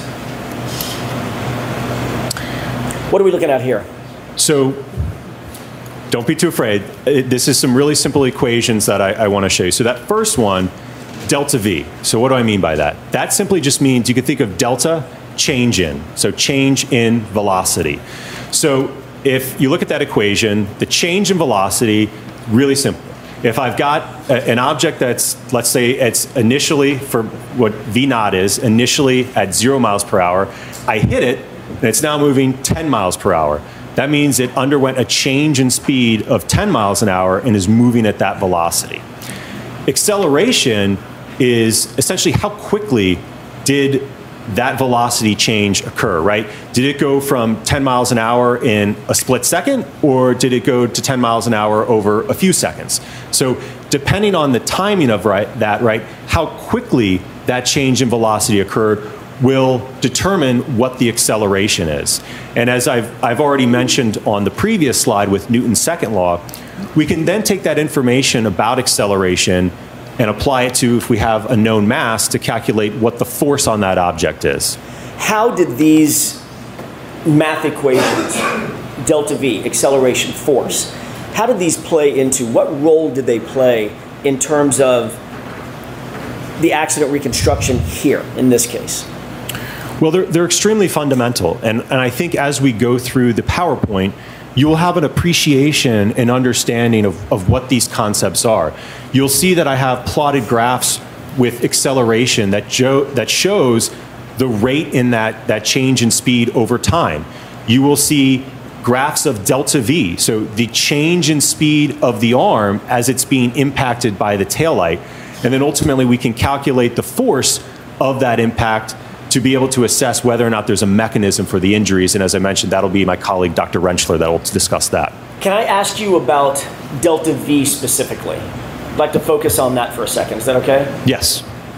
S6: What are we looking at here?
S9: So, don't be too afraid. It, this is some really simple equations that I, I want to show you. So that first one, delta V. So what do I mean by that? That simply just means you can think of delta, change in. So change in velocity. So if you look at that equation, the change in velocity, really simple. If I've got a, an object that's, let's say it's initially, for what V naught is, initially at zero miles per hour, I hit it, and it's now moving ten miles per hour. That means it underwent a change in speed of ten miles an hour and is moving at that velocity. Acceleration is essentially how quickly did that velocity change occur, right? Did it go from ten miles an hour in a split second, or did it go to ten miles an hour over a few seconds? So depending on the timing of right, that, right, how quickly that change in velocity occurred will determine what the acceleration is. And as I've, I've already mentioned on the previous slide with Newton's second law, we can then take that information about acceleration and apply it to, if we have a known mass, to calculate what the force on that object is.
S6: How did these math equations, delta V, acceleration, force, how did these play into, what role did they play in terms of the accident reconstruction here, in this case?
S9: Well, they're, they're extremely fundamental. And, and I think as we go through the PowerPoint, you will have an appreciation and understanding of, of what these concepts are. You'll see that I have plotted graphs with acceleration that, jo- that shows the rate in that, that change in speed over time. You will see graphs of delta V, so the change in speed of the arm as it's being impacted by the taillight. And then ultimately we can calculate the force of that impact to be able to assess whether or not there's a mechanism for the injuries. And as I mentioned, that'll be my colleague, Doctor Rentschler, that will discuss that.
S6: Can I ask you about delta V specifically? I'd like to focus on that for a second. Is that okay?
S9: Yes.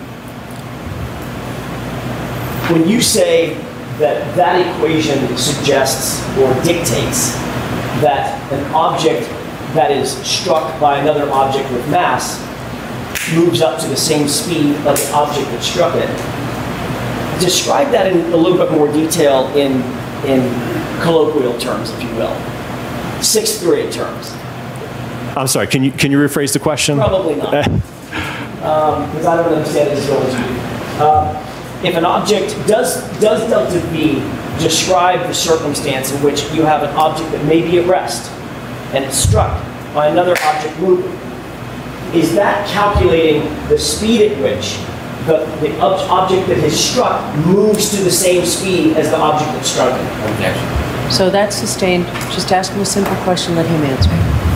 S6: When you say that that equation suggests or dictates that an object that is struck by another object with mass moves up to the same speed of the object that struck it, describe that in a little bit more detail in, in colloquial terms, if you will. Sixth grade terms.
S9: I'm sorry, can you, can you rephrase the question?
S6: Probably not, because um, I don't understand it as well as you do. Uh, if an object, does, does delta V describe the circumstance in which you have an object that may be at rest and it's struck by another object moving? Is that calculating the speed at which the, the ob object that has struck moves to the same speed as the object that struck it?
S11: Objection.
S8: So that's sustained. Just ask him a simple question, let him answer.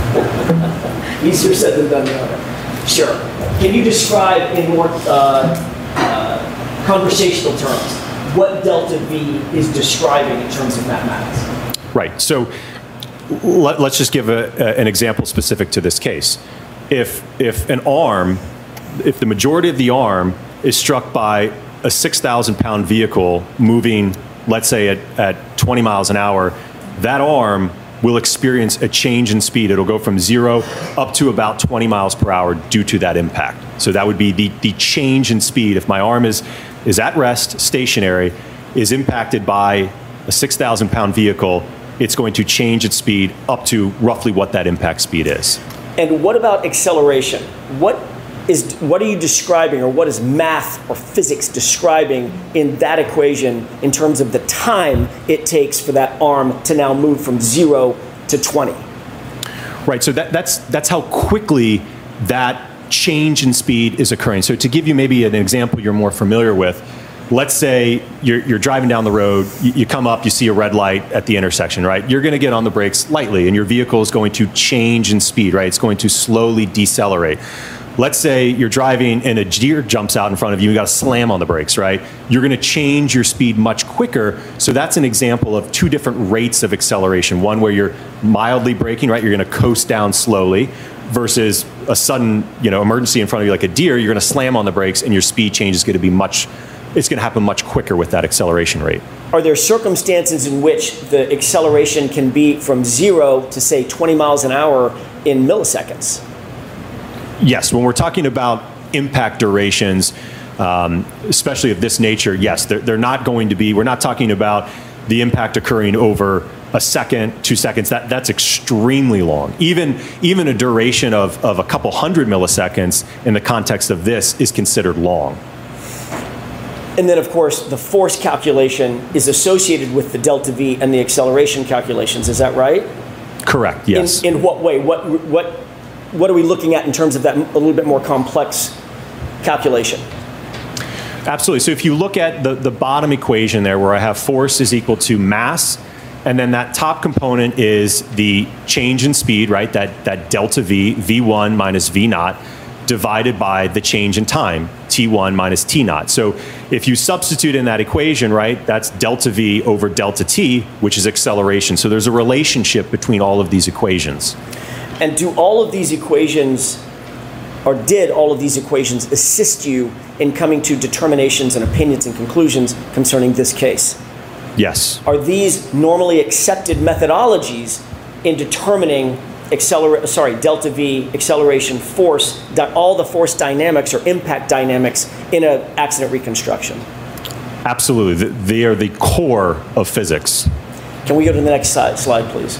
S6: Easier said than done, Your Honor. Sure. Can you describe in more uh, uh, conversational terms what delta V is describing in terms of mathematics?
S9: Right. So let, let's just give a, a, an example specific to this case. If, if an arm, if the majority of the arm is struck by a six thousand pound vehicle moving, let's say at, at twenty miles an hour, that arm will experience a change in speed. It'll go from zero up to about twenty miles per hour due to that impact. So that would be the, the change in speed. If my arm is, is at rest, stationary, is impacted by a six thousand pound vehicle, it's going to change its speed up to roughly what that impact speed is.
S6: And what about acceleration? What is, what are you describing, or what is math or physics describing in that equation in terms of the time it takes for that arm to now move from zero to twenty?
S9: Right, so that, that's, that's how quickly that change in speed is occurring. So to give you maybe an example you're more familiar with, let's say you're, you're driving down the road, you, you come up, you see a red light at the intersection, right? You're going to get on the brakes lightly, and your vehicle is going to change in speed, right? It's going to slowly decelerate. Let's say you're driving and a deer jumps out in front of you, you got to slam on the brakes, right? You're going to change your speed much quicker. So that's an example of two different rates of acceleration. One where you're mildly braking, right? You're going to coast down slowly, versus a sudden, you know, emergency in front of you like a deer, you're going to slam on the brakes and your speed change is going to be much, it's going to happen much quicker with that acceleration rate.
S6: Are there circumstances in which the acceleration can be from zero to, say, twenty miles an hour in milliseconds?
S9: Yes, when we're talking about impact durations, um, especially of this nature, yes, they're, they're not going to be, we're not talking about the impact occurring over a second, two seconds. That, that's extremely long. Even, even a duration of, of a couple hundred milliseconds in the context of this is considered long.
S6: And then, of course, the force calculation is associated with the delta V and the acceleration calculations. Is that right?
S9: Correct, yes.
S6: In, in what way? What, what, what are we looking at in terms of that a little bit more complex calculation?
S9: Absolutely. So if you look at the, the bottom equation there, where I have force is equal to mass, and then that top component is the change in speed, right? That, that delta V, V one minus V naught, divided by the change in time, T one minus T naught. So if you substitute in that equation, right, that's delta V over delta T, which is acceleration. So there's a relationship between all of these equations.
S6: And do all of these equations, or did all of these equations assist you in coming to determinations and opinions and conclusions concerning this case?
S9: Yes.
S6: Are these normally accepted methodologies in determining accelerate, sorry, delta V, acceleration, force, all the force dynamics or impact dynamics in an accident reconstruction?
S9: Absolutely. They are the core of physics.
S6: Can we go to the next slide, please?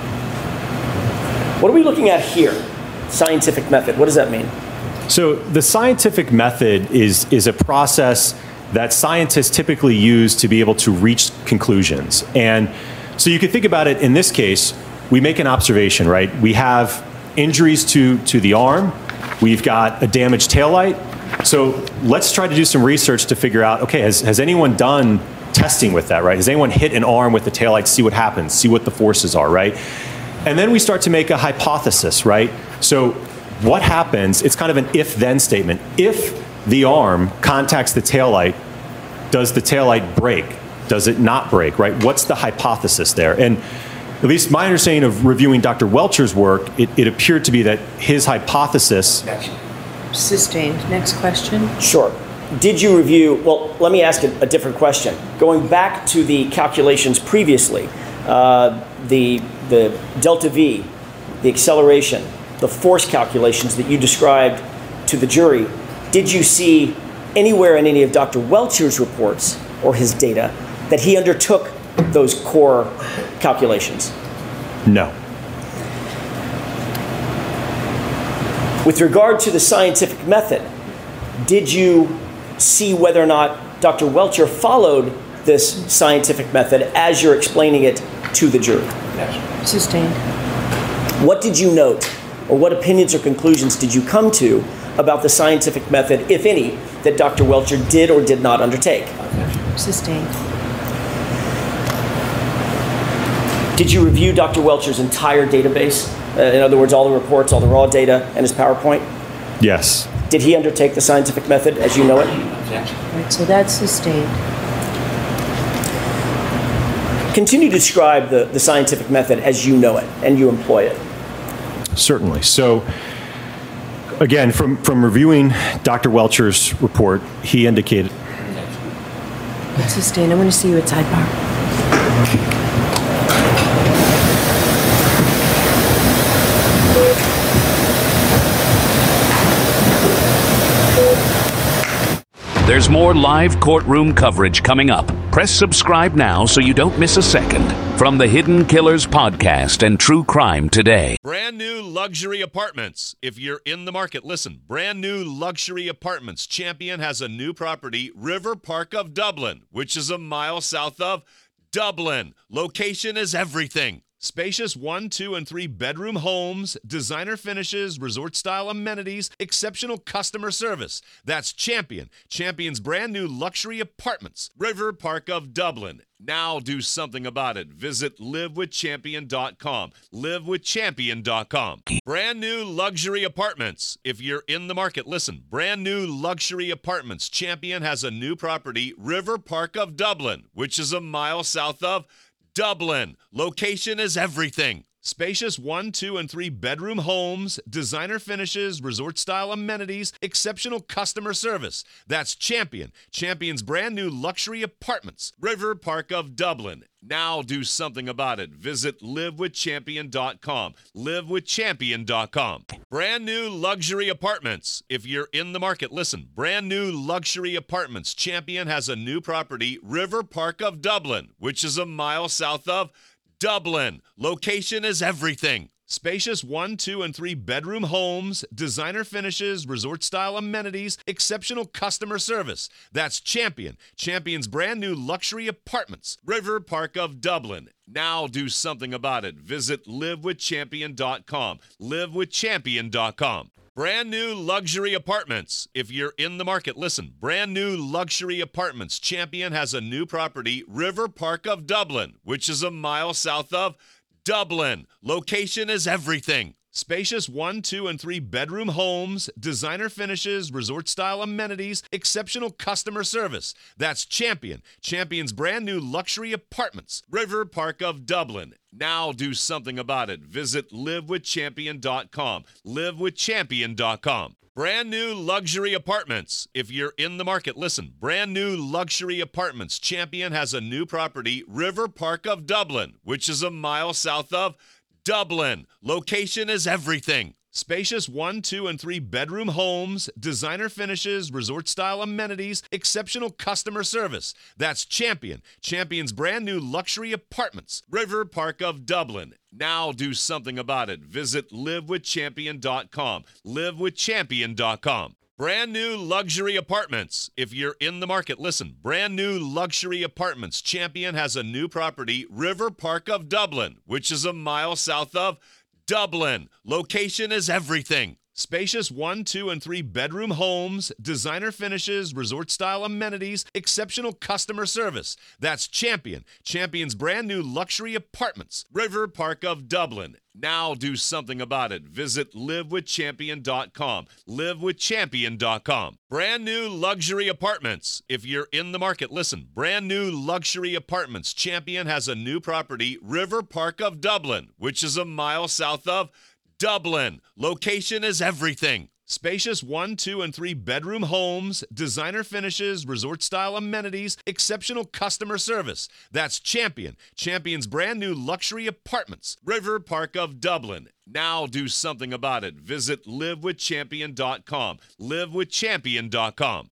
S6: What are we looking at here? Scientific method. What does that mean?
S9: So the scientific method is, is a process that scientists typically use to be able to reach conclusions. And so you can think about it in this case, we make an observation, right? We have injuries to, to the arm. We've got a damaged taillight. So let's try to do some research to figure out, okay, has, has anyone done testing with that, right? Has anyone hit an arm with the taillight, see what happens, see what the forces are, right? And then we start to make a hypothesis, right? So what happens, it's kind of an if-then statement. If the arm contacts the taillight, does the taillight break? Does it not break, right? What's the hypothesis there? And at least my understanding of reviewing Doctor Welcher's work, it, it appeared to be that his hypothesis.
S8: Sustained. Next question.
S6: Sure. Did you review, well, let me ask a, a different question. Going back to the calculations previously, uh, the, the delta V, the acceleration, the force calculations that you described to the jury, did you see anywhere in any of Doctor Welcher's reports or his data that he undertook those core calculations?
S9: No.
S6: With regard to the scientific method, did you see whether or not Doctor Welcher followed this scientific method as you're explaining it to the jury?
S11: Yes.
S8: Sustained.
S6: What did you note, or what opinions or conclusions did you come to about the scientific method, if any, that Doctor Welcher did or did not undertake?
S8: Sustained.
S6: Did you review Doctor Welcher's entire database? Uh, in other words, all the reports, all the raw data, and his PowerPoint?
S9: Yes.
S6: Did he undertake the scientific method as you know it?
S8: Right, so that's sustained.
S6: Continue to describe the, the scientific method as you know it and you employ it.
S9: Certainly. So, again, from, from reviewing Doctor Welcher's report, he indicated.
S8: It's sustained. I'm going to see you at sidebar.
S5: There's more live courtroom coverage coming up. Press subscribe now so you don't miss a second. From the Hidden Killers podcast and True Crime Today.
S1: Brand new luxury apartments. If you're in the market, listen. Brand new luxury apartments. Champion has a new property, River Park of Dublin, which is a mile south of Dublin. Location is everything. Spacious one, two, and three bedroom homes, designer finishes, resort-style amenities, exceptional customer service. That's Champion. Champion's brand new luxury apartments, River Park of Dublin. Now do something about it. Visit live with champion dot com. live with champion dot com. Brand new luxury apartments. If you're in the market, listen. Brand new luxury apartments. Champion has a new property, River Park of Dublin, which is a mile south of Dublin. Location is everything. Spacious one, two, and three bedroom homes, designer finishes, resort-style amenities, exceptional customer service. That's Champion. Champion's brand new luxury apartments, River Park of Dublin. Now do something about it. Visit live with champion dot com. live with champion dot com. Brand new luxury apartments. If you're in the market, listen. Brand new luxury apartments. Champion has a new property, River Park of Dublin, which is a mile south of Dublin. Location is everything. Spacious one, two, and three bedroom homes, designer finishes, resort-style amenities, exceptional customer service. That's Champion. Champion's brand new luxury apartments, River Park of Dublin. Now do something about it. Visit live with champion dot com. live with champion dot com. Brand new luxury apartments. If you're in the market, listen. Brand new luxury apartments. Champion has a new property, River Park of Dublin, which is a mile south of Dublin. Location is everything. Spacious one, two, and three bedroom homes, designer finishes, resort-style amenities, exceptional customer service. That's Champion. Champion's brand new luxury apartments, River Park of Dublin. Now do something about it. Visit live with champion dot com. live with champion dot com. Brand new luxury apartments. If you're in the market, listen. Brand new luxury apartments. Champion has a new property, River Park of Dublin, which is a mile south of Dublin. Location is everything. Spacious one, two, and three bedroom homes, designer finishes, resort-style amenities, exceptional customer service. That's Champion. Champion's brand new luxury apartments, River Park of Dublin. Now do something about it. Visit live with champion dot com. live with champion dot com. Brand new luxury apartments. If you're in the market, listen. Brand new luxury apartments. Champion has a new property, River Park of Dublin, which is a mile south of Dublin. Location is everything. Spacious one, two, and three bedroom homes, designer finishes, resort-style amenities, exceptional customer service. That's Champion. Champion's brand new luxury apartments. River Park of Dublin. Now do something about it. Visit live with champion dot com. live with champion dot com. Brand new luxury apartments. If you're in the market, listen. Brand new luxury apartments. Champion has a new property, River Park of Dublin, which is a mile south of Dublin. Location is everything. Spacious one, two, and three bedroom homes, designer finishes, resort-style amenities, exceptional customer service. That's Champion. Champion's brand new luxury apartments. River Park of Dublin. Now do something about it. Visit live with champion dot com. live with champion dot com.